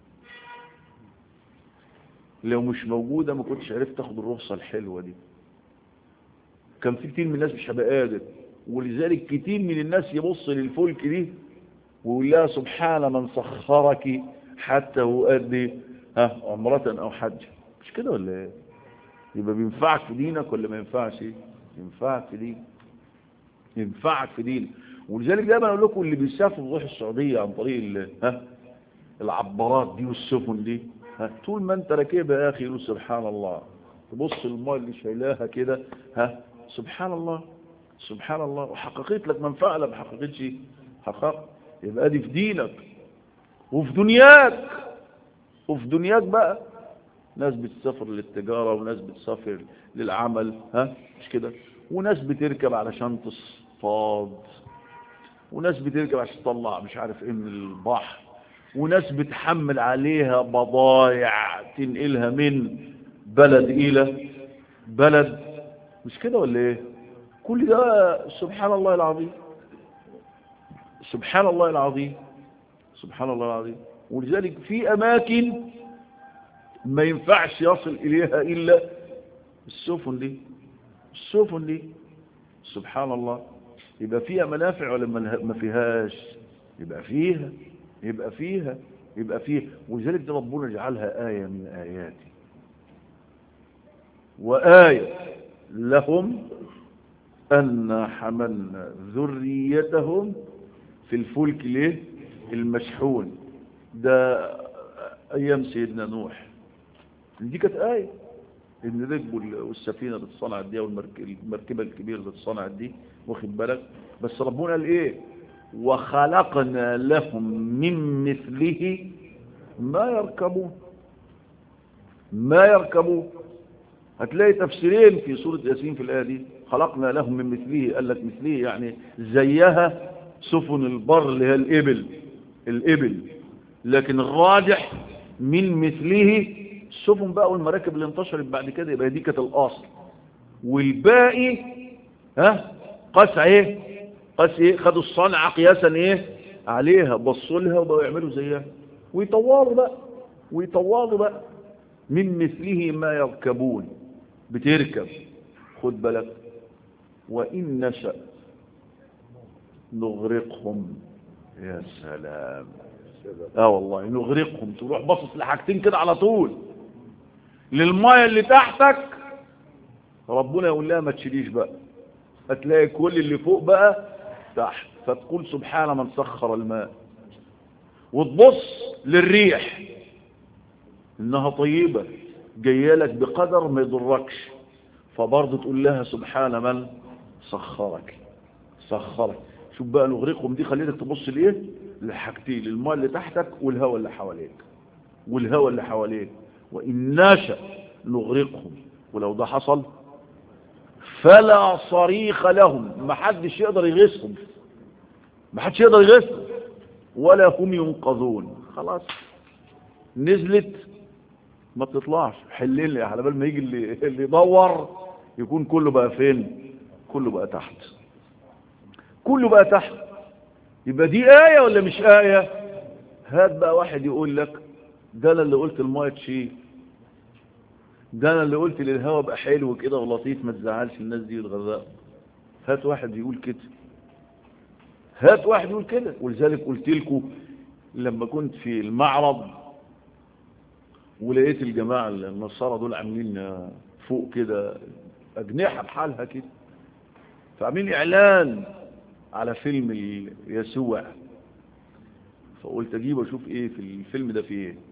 لو مش موجودة ما كنتش عرفت تاخد الرخصة الحلوة دي. كان في كتير من الناس مش هبقى قادر، ولذلك كتير من الناس يبص للفلك دي ويقول لها سبحان من سخرك حتى وأدي عمرة أو حج. مش كده ولا ايه؟ يبقى بينفعك في دينك ولا ما ينفعش؟ ينفعك في دينك، ينفعك في دينك. ولذلك دايما اقول لكم اللي بيسافر يروح السعوديه عن طريق العبارات دي والسفن دي، طول ما انت راكبها يا اخي يقول سبحان الله. تبص الماء اللي شايلاها كده سبحان الله سبحان الله. وحققت لك منفعه ولا ما حققتش؟ حقق. يبقى دي في دينك وفي دنياك. وفي دنياك بقى ناس بتسافر للتجاره وناس بتسافر للعمل، مش كده؟ وناس بتركب علشان تصطاد، وناس بتركب عشان تطلع مش عارف ايه من البحر، وناس بتحمل عليها بضايع تنقلها من بلد الى بلد. مش كده ولا ايه؟ كل ده سبحان الله العظيم. سبحان الله العظيم. سبحان الله العظيم. ولذلك في اماكن ما ينفعش يصل اليها الا السفن دي. السفن دي سبحان الله. يبقى فيها منافع ولا ما فيهاش؟ يبقى فيها. يبقى فيها. يبقى فيها. ولذلك ربنا جعلها آية من آياته. وآية لهم أن حملنا ذريتهم في في الفلك ليه المشحون. ده ايام سيدنا نوح، دي كانت آية ان ركبوا والسفينة اللي اتصنعت دي والمركبة الكبيرة اللي اتصنعت دي، واخد بالك. بس ربنا قال ايه؟ وخلقنا لهم من مثله ما يركبون. ما يركبون. هتلاقي تفسيرين في سورة ياسين في الآية دي. خلقنا لهم من مثله، قال لك مثله يعني زيها سفن البر اللي هي الإبل. لكن الراجح من مثله السفن بقى والمراكب اللي انتشرت بعد كده، يبقى دي كانت الأصل. والباقي قاس ايه؟ قاس ايه؟ خدوا الصنعة قياسا ايه عليها، بصوا لها وبقوا يعملوا زيها ويطوروا بقى. من مثله ما يركبون، بتركب. خد بالك، وإن نشأ نغرقهم. يا سلام. والله نغرقهم، تروح باصص لحاجتين كده على طول، للمايه اللي تحتك ربنا يقول لها ما تشيليش بقى، هتلاقي كل اللي فوق بقى تحت، فتقول سبحان من سخر الماء. وتبص للريح انها طيبة جايه لك بقدر ما يضركش، فبرضه تقول لها سبحان من سخرك. شوف بقى نغرقهم دي خليتك تبص ليه؟ لحاجتين، للماء اللي تحتك والهواء اللي حواليك. وإن نشأ نغرقهم، ولو ده حصل فلا صريخ لهم، محدش يقدر يغيثهم ولا هم ينقذون. خلاص نزلت ما بتطلعش. حلين لي على بال ما يجي اللي يدور يكون كله بقى فين؟ كله بقى تحت. يبقى دي آية ولا مش آية؟ هات بقى واحد يقول لك ده انا اللي قلت المايه تشيل، ده انا اللي قلت للهوا بقى حلو كده ولطيف ما تزعلش الناس دي وتغرقهم. هات واحد يقول كده. ولذلك قلت لكم لما كنت في المعرض ولقيت الجماعة النصارى دول عاملين فوق كده أجنحة بحالها كده، فعاملين إعلان على فيلم يسوع، فقلت أجيب وأشوف إيه في الفيلم ده فيه إيه.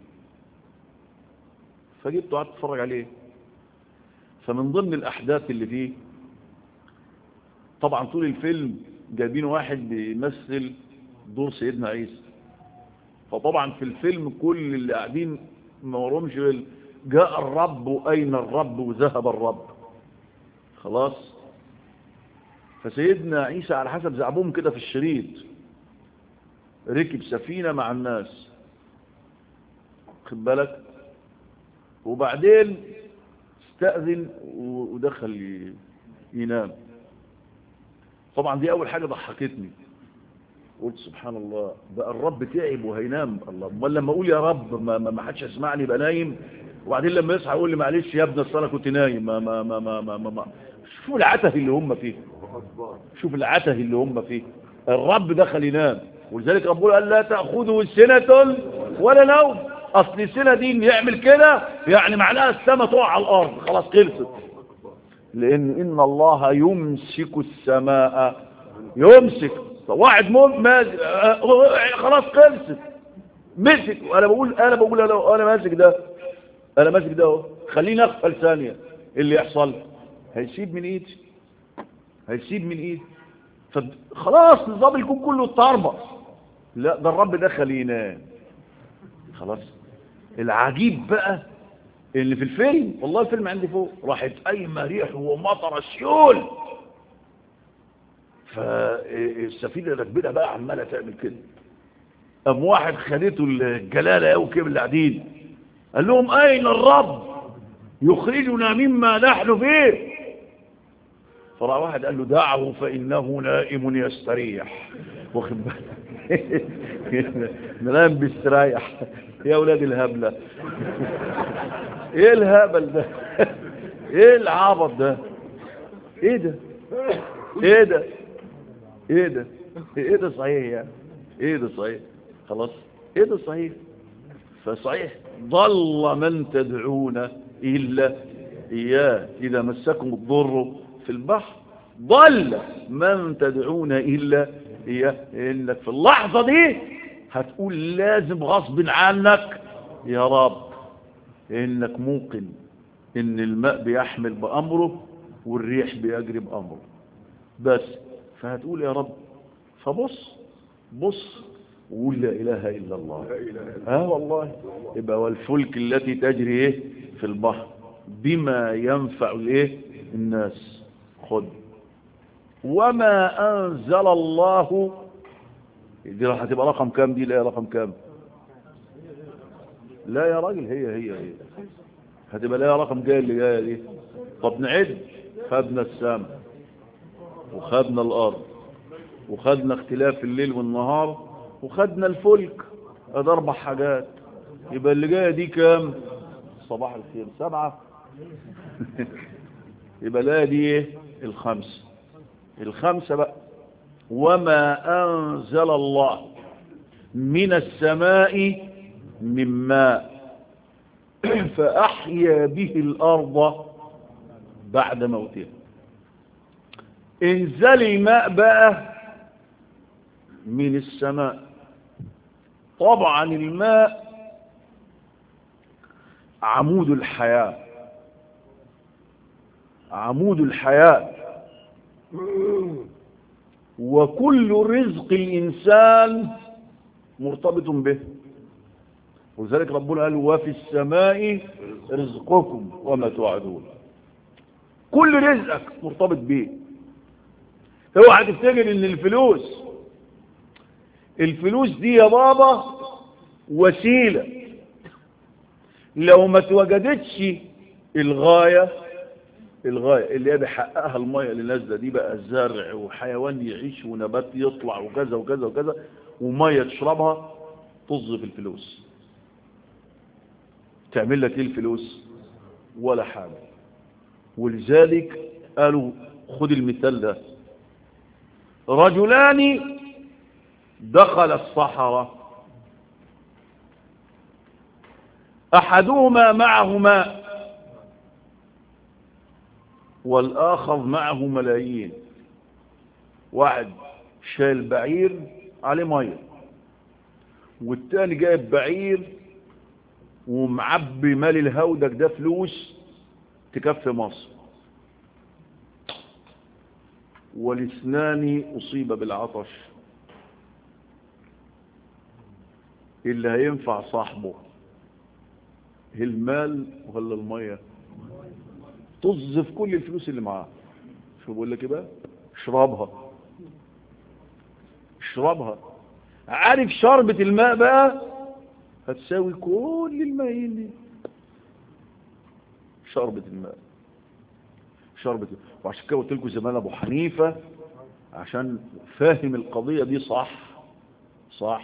فجبته قعدت أتفرج عليه. فمن ضمن الأحداث اللي فيه طبعا طول الفيلم جايبين واحد بيمثل دور سيدنا عيسى، فطبعا في الفيلم كل اللي قاعدين ما ورهمش جاء الرب وأين الرب وذهب الرب. خلاص. فسيدنا عيسى على حسب زعبهم كده في الشريط ركب سفينة مع الناس، خد بالك، وبعدين استأذن ودخل ينام. طبعا دي أول حاجة ضحكتني، قلت سبحان الله بقى الرب تعب وهينام. الله، امال لما اقول يا رب ما حدش يسمعني يبقى نايم، وبعدين لما يصحى يقول لي معلش يا ابني اصل انا كنت نايم. ما شوفوا العته اللي هم فيه. الرب دخل ينام، ولذلك ربنا قال لا تاخذه سنه ولا نوم. اصل السنه دي يعمل كده يعني معناها السماء تقع على الارض، خلاص خلصت. لان ان الله يمسك السماء، يمسك واحد خلاص خلصت، مسك. وانا بقول انا ماسك ده اهو، خليني اغفل ثانيه، اللي يحصل هيسيب من ايدي. فخلاص نظام الكون كله اتطربق. لا، ده الرب دخل ينام. خلاص. العجيب بقى اللي في الفيلم، والله الفيلم عندي فوق، راحت قايمه ريح ومطر السيول، فالسفينه راكبينها بقى عماله تعمل كده. قام واحد خدته الجلاله قوي كده اللي قاعدين، قال لهم اين الرب يخرجنا مما نحن فيه؟ فراح واحد قال له دعه فانه نائم يستريح. واخد بالك؟ ننام بيستريح يا اولاد الهبله. ايه الهبل ده؟ ايه العبط ده؟ ايه ده صحيح يعني؟ ايه ده صحيح؟ خلاص ايه ده صحيح؟ فصحيح ضل من تدعون الا اياه اذا مسكم الضر في البحر، ضل من تدعون الا هي انك في اللحظة دي هتقول لازم غصب عنك يا رب، انك موقن ان الماء بيحمل بأمره والريح بيجري بأمره بس. فهتقول يا رب، فبص وقول لا إله إلا الله. والله يبقى والفلك التي تجري ايه في البحر بما ينفع الايه الناس. خد وما أنزل الله، دي راح هتبقى رقم كام؟ دي لا رقم كام؟ لا يا راجل، هي هتبقى لا رقم جاي اللي جايه دي. طب نعد، خدنا السماء وخدنا الأرض وخدنا اختلاف الليل والنهار وخدنا الفلك، ادي 4 حاجات. يبقى اللي جايه دي كام؟ صباح الخير 7. يبقى لا دي ايه؟ الخمسة بقى. وما أنزل الله من السماء من ماء فأحيا به الأرض بعد موتها. انزل الماء بقى من السماء. طبعا الماء عمود الحياة، وكل رزق الإنسان مرتبط به. وذلك ربنا قال وفي السماء رزقكم وما توعدون. كل رزقك مرتبط به. اوعى تفتكر ان الفلوس دي يا بابا وسيلة، لو ما توجدتش الغاية اللي هي بيحققها المية اللي نازله دي بقى زرع وحيوان يعيش ونبات يطلع وكذا وكذا وكذا ومية تشربها، طز في الفلوس. تعمل لك ايه الفلوس؟ ولا حاجة. ولذلك قالوا خد المثال ده، رجلان دخل الصحراء، أحدهما معه ماء والآخر معه ملايين. واحد شايل بعير عليه مية، والتاني جايب بعير ومعبي مال الهودج ده فلوس تكفي مصر. والاثنان أصيب بالعطش. اللي هينفع صاحبه المال ولا المية؟ طز في كل الفلوس اللي معاه. شو بقول لك ايه بقى؟ اشربها. عارف شربة الماء بقى هتساوي كل الماء دي. شربة الماء. وعشان كده قلت لكم زمان ابو حنيفة عشان فاهم القضية دي صح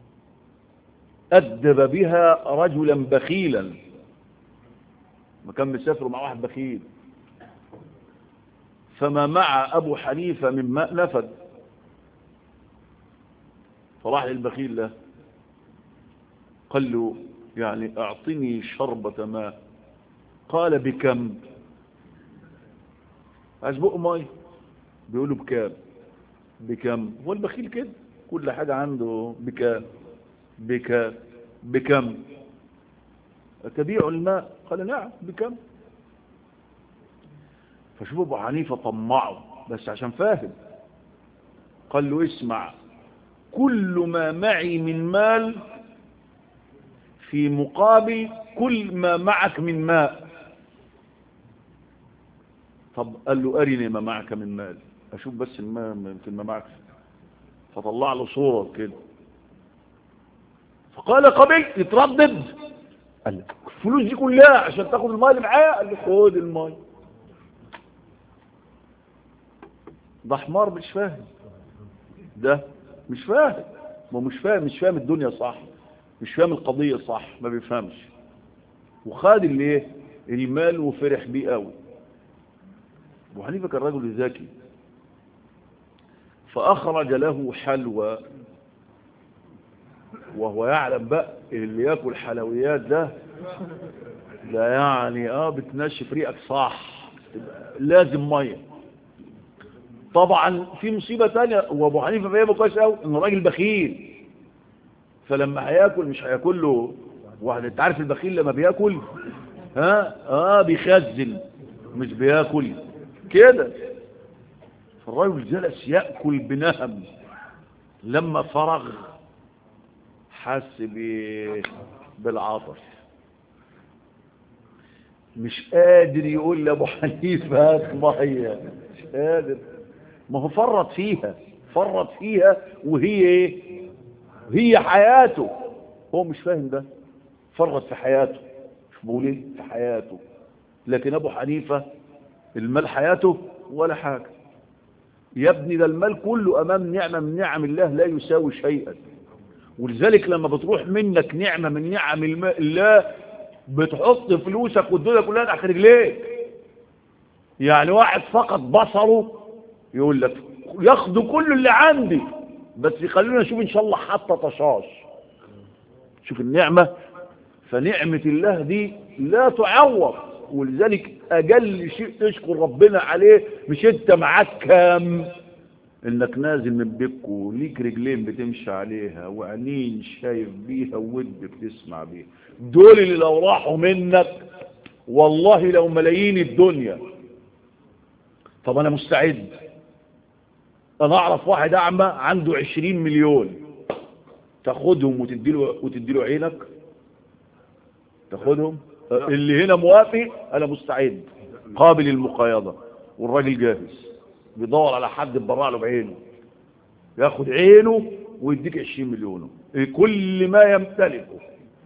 أدب بها رجلا بخيلا. ما كان مسافر مع واحد بخيل، فما مع أبو حنيفة من ماء نفد، فراح للبخيل له قال له يعني أعطني شربة ماء. قال بكم؟ عايز بقى ماء. بيقولوا بكم؟ هو البخيل كده كل حاجة عنده بكم تبيع الماء؟ قال نعم بكم. فشوف ابو حنيفة طمعه بس عشان فاهم. قال له اسمع، كل ما معي من مال في مقابل كل ما معك من ماء. طب قال له أرني ما معك من مال أشوف بس الماء في ما معك. فطلع له صورة كده. فقال قبل يتردد. قال له الفلوس دي كلها عشان تاخد الماء اللي معايا؟ قال له خد الماء. ده حمار مش فاهم. ده مش فاهم. ما مش فاهم الدنيا صح، مش فاهم القضية صح، ما بيفهمش. وخد الايه المال وفرح بيه قوي. ابو حنيفة كان رجل ذكي، فأخرج له حلوى، وهو يعلم بقى اللي ياكل حلويات ده يعني بتنشف ريقك صح، لازم ميه. طبعا في مصيبة تانية، وابو حنيفة فاهمه كويس قوي ان الراجل بخيل، فلما هياكل مش هياكل له واحد. انت عارف البخيل لما بياكل بيخزن مش بياكل كده. فالراجل جلس ياكل بنهم، لما فرغ حس بالعطش، مش قادر يقول لابو حنيفه هات ميه، مش قادر. ما هو فرط فيها وهي ايه؟ هي حياته. هو مش فاهم ده، فرط في حياته. مش بقول ايه؟ في حياته. لكن ابو حنيفه المال حياته ولا حاجه. يا ابني ده المال كله امام نعمه من نعم الله لا يساوي شيئا. ولذلك لما بتروح منك نعمه من نعم الله بتحط فلوسك والدنيا كلها تحت رجليك. يعني واحد فقط بصره يقول لك ياخدوا كل اللي عندي بس يخلونا نشوف ان شاء الله حتى طشاش. شوف النعمه. فنعمه الله دي لا تعوض. ولذلك اجل شيء تشكر ربنا عليه مش انت معاك كام، انك نازل من بيتك وليك رجلين بتمشي عليها وعينين شايف بيها وود بتسمع بيها. دول اللي لو راحوا منك والله لو ملايين الدنيا. طب انا مستعد. انا اعرف واحد اعمى عنده 20 مليون، تاخدهم وتديله عينك؟ تاخدهم؟ اللي هنا موافق انا مستعد قابل المقايضة، والراجل جاهز بيدور على حد يبرع له بعينه، ياخد عينه ويديك 20 مليون كل ما يمتلكه.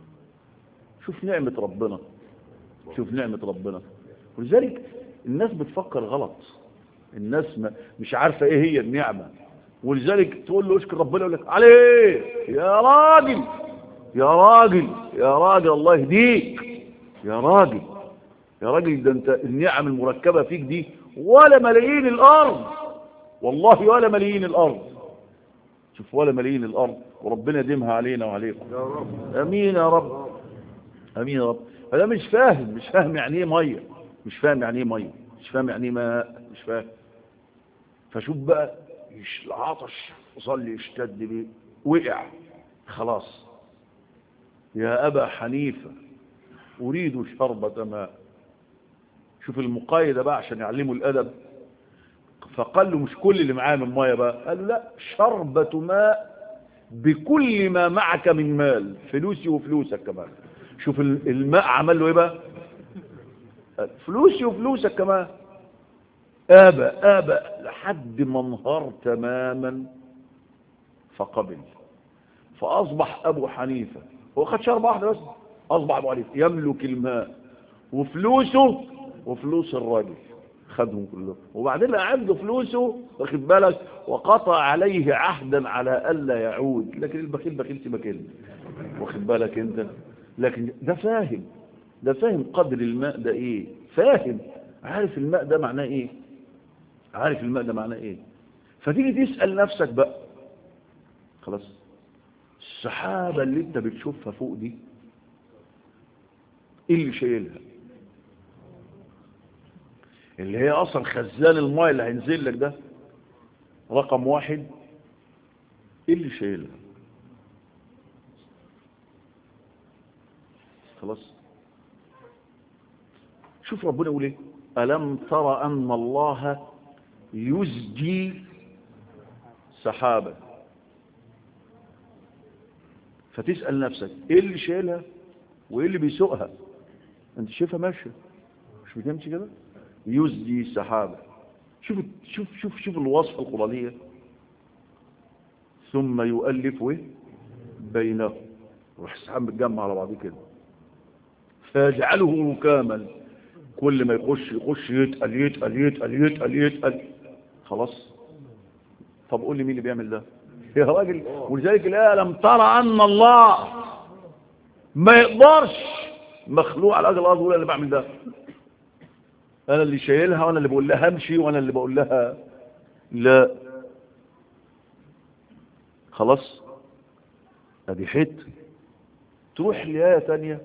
شوف نعمة ربنا، شوف نعمة ربنا. ولذلك الناس بتفكر غلط، الناس مش عارفة ايه هي النعمة. ولذلك تقول له اشكر ربنا يقول لك عليه يا راجل يا راجل يا راجل الله يهديك يا راجل يا راجل. ده انت النعم المركبة فيك دي ولا ملايين الارض، والله ولا ملايين الارض. شوف ولا ملايين الارض، وربنا يديمها علينا وعليكم يا رب. امين يا رب، امين يا رب. فده مش فاهم يعني ايه ميه، مش فاهم يعني ايه ميه، مش فاهم يعني ايه ماء، مش فاهم. فشوف بقى العطش وصل يشتد بيه، وقع خلاص. يا ابا حنيفه اريد شربة ماء. شوف المقايدة بقى عشان يعلموا الادب. فقال له مش كل اللي معاه من ميه بقى، قال له لا، شربة ماء بكل ما معك من مال، فلوسي وفلوسك كمان. شوف الماء عمل له ايه بقى؟ فلوسي وفلوسك كمان. ابى لحد ما انهار تماما فقبل. فاصبح ابو حنيفه هو خد شربة واحده بس، اصبح ابو حنيفه يملك الماء وفلوسه وفلوس الراجل، خدهم كلهم. وبعدين عنده فلوسه واخد بالك، وقطع عليه عهدا على الا يعود. لكن البخيل بخيل سيبك واخد بالك انت. لكن ده فاهم قدر الماء ده ايه، فاهم، عارف الماء ده معناه ايه، عارف الماء ده معناه ايه. فتيجي تسأل نفسك بقى خلاص، السحابة اللي انت بتشوفها فوق دي ايه اللي شايلها؟ اللي هي اصلا خزان الماء اللي هينزل لك ده رقم واحد، ايه اللي شايلها؟ خلاص. شوف ربنا يقول ايه، ألم ترى أن الله يزجي سحابة. فتسأل نفسك ايه اللي شايلها وايه اللي بيسوقها؟ انت شايفها ماشيه مش بتمشي كده؟ يزجي سحابة. شوف شوف شوف شوف الوصفة القرآنية. ثم يؤلف بينه، روح السحاب متجمع على بعضه كده، فيجعله ركاما، كل ما يخش يتقل. خلاص. طب قول لي مين اللي بيعمل ده يا راجل؟ ولذلك الآية لم ترى أن الله ما يقدرش مخلوق على وجه الأرض ولا اللي بعمل ده. أنا اللي شايلها وأنا اللي بقول لها امشي وأنا اللي بقول لها لا. خلاص. ادي حته. تروح لآية ثانية،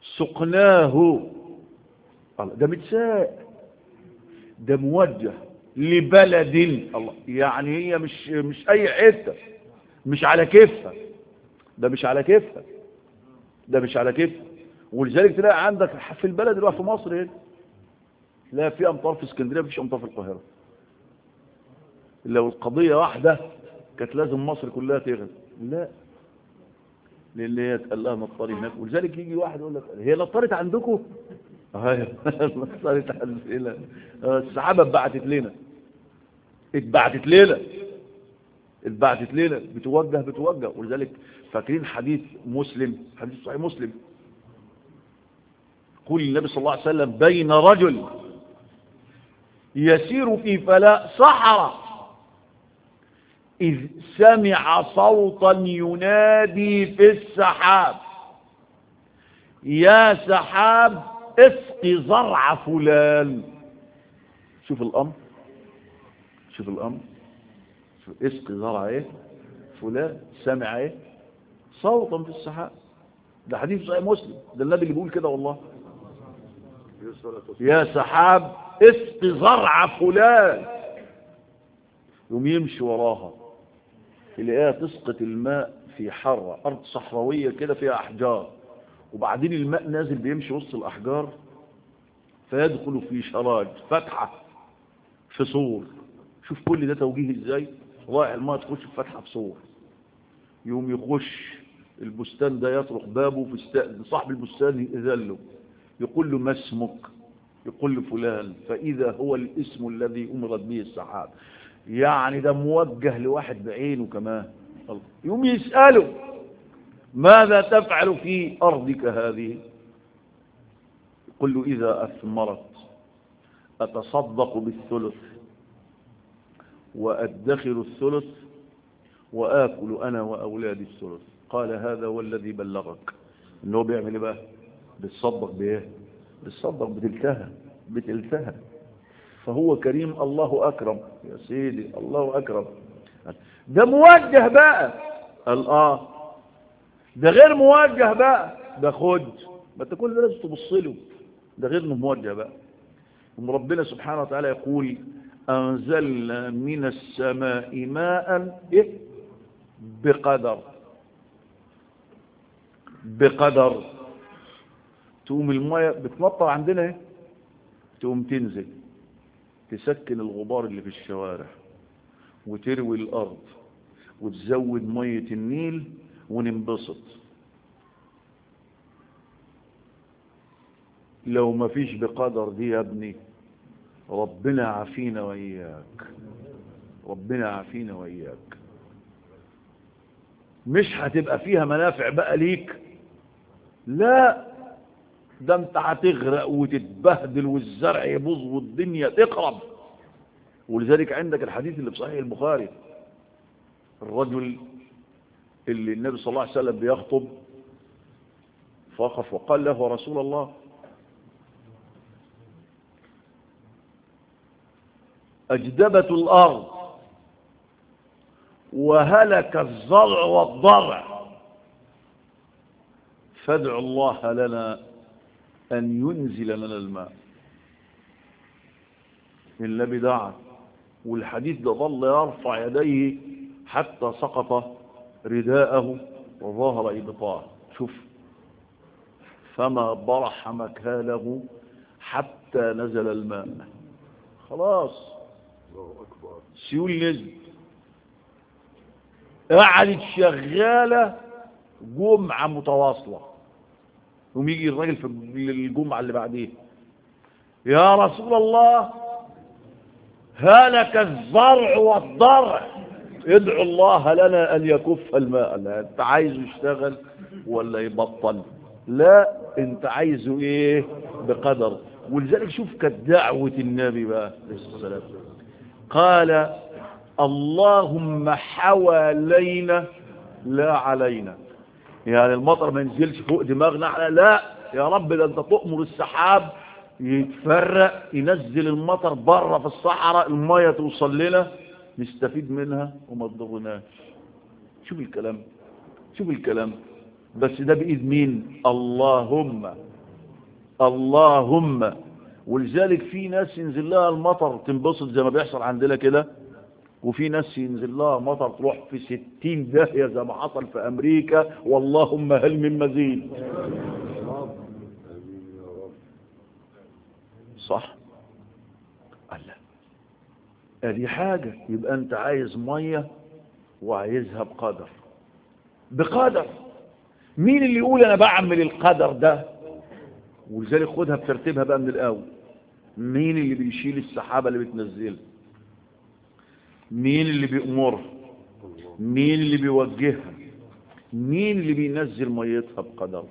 سقناه. ده متساق، ده موجه، لبلد. الله، يعني هي مش اي حته، مش على كيفها، ده مش على كيفها، ده مش على كيفها. ولذلك تلاقي عندك في البلد اللي هو في مصر هنا، لا في امطار في اسكندريه، مفيش امطار في القاهره. لو القضيه واحده كانت لازم مصر كلها تغرق، لا، لان هي اتقال لها نطري هناك. ولذلك يجي واحد يقول لك هي نطرت عندكم؟ ايوه نطرت عندنا. السحابه اتبعتت لنا بتوجه. ولذلك فاكرين حديث مسلم، حديث صحيح مسلم، قول النبي صلى الله عليه وسلم: بين رجل يسير في فلاة صحراء إذ سمع صوتا ينادي في السحاب: يا سحاب اسق زرع فلان. شوف الأمر، اسق زرع ايه فلان. سمع ايه؟ صوتا في السحاب. ده حديث صحيح مسلم، ده النبي اللي بيقول كده والله. يا سحاب اسق زرع فلان. يوم يمشي وراها يلاقيها تسقط الماء في حرة أرض صحراوية كده فيها أحجار، وبعدين الماء نازل بيمشي وسط الأحجار فيدخل في شراج فتحة في سور. شوف كل ده توجيه ازاي، رايح الماء تخش في فتحة في سور. يوم يخش البستان ده يطرق بابه في صاحب البستان يأذن له، يقول له: ما اسمك؟ يقول له: فلان. فإذا هو الاسم الذي أمرت به السحاب. يعني ده موجه لواحد بعينه كمان. يوم يسأله: ماذا تفعل في أرضك هذه؟ يقول له: إذا أثمرت أتصدق بالثلث وأدخر الثلث وآكل أنا وأولادي الثلث. قال: هذا هو الذي بلغك. إنه بيعمل إيه بقى؟ بيتصدق بإيه؟ بيتصدق بتلتها. فهو كريم، الله أكرم يا سيدي، الله أكرم. ده موجه بقى. قال ده غير موجه بقى، ده خد. ما انت كل ده لازم تبص له، ده غير موجه بقى. ربنا سبحانه وتعالى يقول: أنزلنا من السماء ماء إيه؟ بقدر. تقوم الماء بتمطر عندنا ايه؟ تقوم تنزل تسكن الغبار اللي في الشوارع وتروي الأرض وتزود مية النيل وننبسط. لو ما فيش بقدر دي يا ابني، ربنا عافينا وإياك، ربنا عافينا وإياك. مش هتبقى فيها منافع بقى ليك، لا، ده انت هتغرق وتتبهدل والزرع يبوظ والدنيا تقرب. ولذلك عندك الحديث اللي في صحيح البخاري، الرجل اللي النبي صلى الله عليه وسلم بيخطب فوقف وقال له: رسول الله، أجدبت الأرض وهلك الزرع والضرع، فادعوا الله لنا أن ينزل لنا الماء. النبي دعا، والحديث ده ظل يرفع يديه حتى سقط رداءه وظهر إبطاه. شوف، فما برح مكانه حتى نزل الماء. خلاص سيول نزل، قعدت شغالة جمعة متواصلة. يوم يجي الراجل في الجمعة اللي بعديه: يا رسول الله، هلك الزرع والضرع، ادعو الله لنا أن يكف الماء. لا، انت عايزه يشتغل ولا يبطل؟ لا، انت عايزه ايه؟ بقدر. ولذلك شوف كانت دعوة النبي بقى عليه الصلاة والسلام، قال: اللهم حوالينا لا علينا. يعني المطر ما ينزلش فوق دماغنا احنا، لا يا رب، ده انت تؤمر السحاب يتفرق ينزل المطر بره في الصحراء، المية توصل لنا نستفيد منها وما تضرناش. شوف الكلام، شوف الكلام. بس ده بإيد مين؟ اللهم ولذلك في ناس ينزل لها المطر تنبسط زي ما بيحصل عندنا كده، وفي ناس ينزل لها مطر تروح في 60 داهية زي ما حصل في أمريكا، واللهم هل من مزيد. صح؟ الله، ادي حاجة. يبقى انت عايز مية وعايزها بقدر. مين اللي يقول انا بعمل القدر ده؟ ولذلك خدها بترتيبها بقى من الاول. مين اللي بيشيل السحابة اللي بتنزلها؟ مين اللي بيأمرها؟ مين اللي بيوجهها؟ مين اللي بينزل ميتها بقدر؟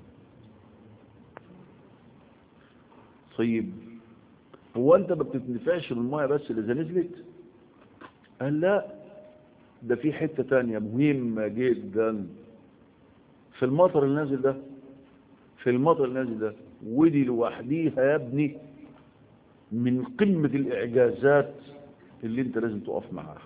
طيب هو انت ما بتتنفعش بالمية بس اللي اذا نزلت؟ قال لا، ده في حتة تانية مهمة جدا في المطر النازل ده. ودي لوحديها يا ابني من قمة الإعجازات اللي انت لازم تقف معاها.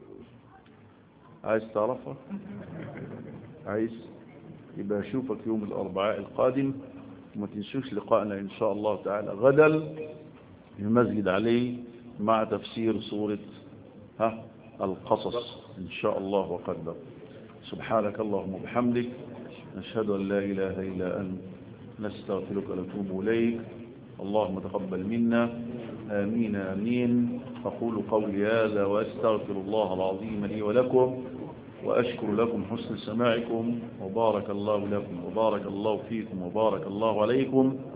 عايز تعرفها؟ عايز؟ يبقى اشوفك يوم الأربعاء القادم، وما تنسوش لقائنا إن شاء الله تعالى غدا في مسجد علي مع تفسير سورة القصص إن شاء الله وقدر. سبحانك اللهم وبحمدك، نشهد أن لا إله إلا أنت، نستغفرك ونتوب إليك. اللهم تقبل منا، آمين آمين. أقول قولي هذا وأستغفر الله العظيم لي ولكم، وأشكر لكم حسن سماعكم، وبارك الله لكم وبارك الله فيكم وبارك الله عليكم.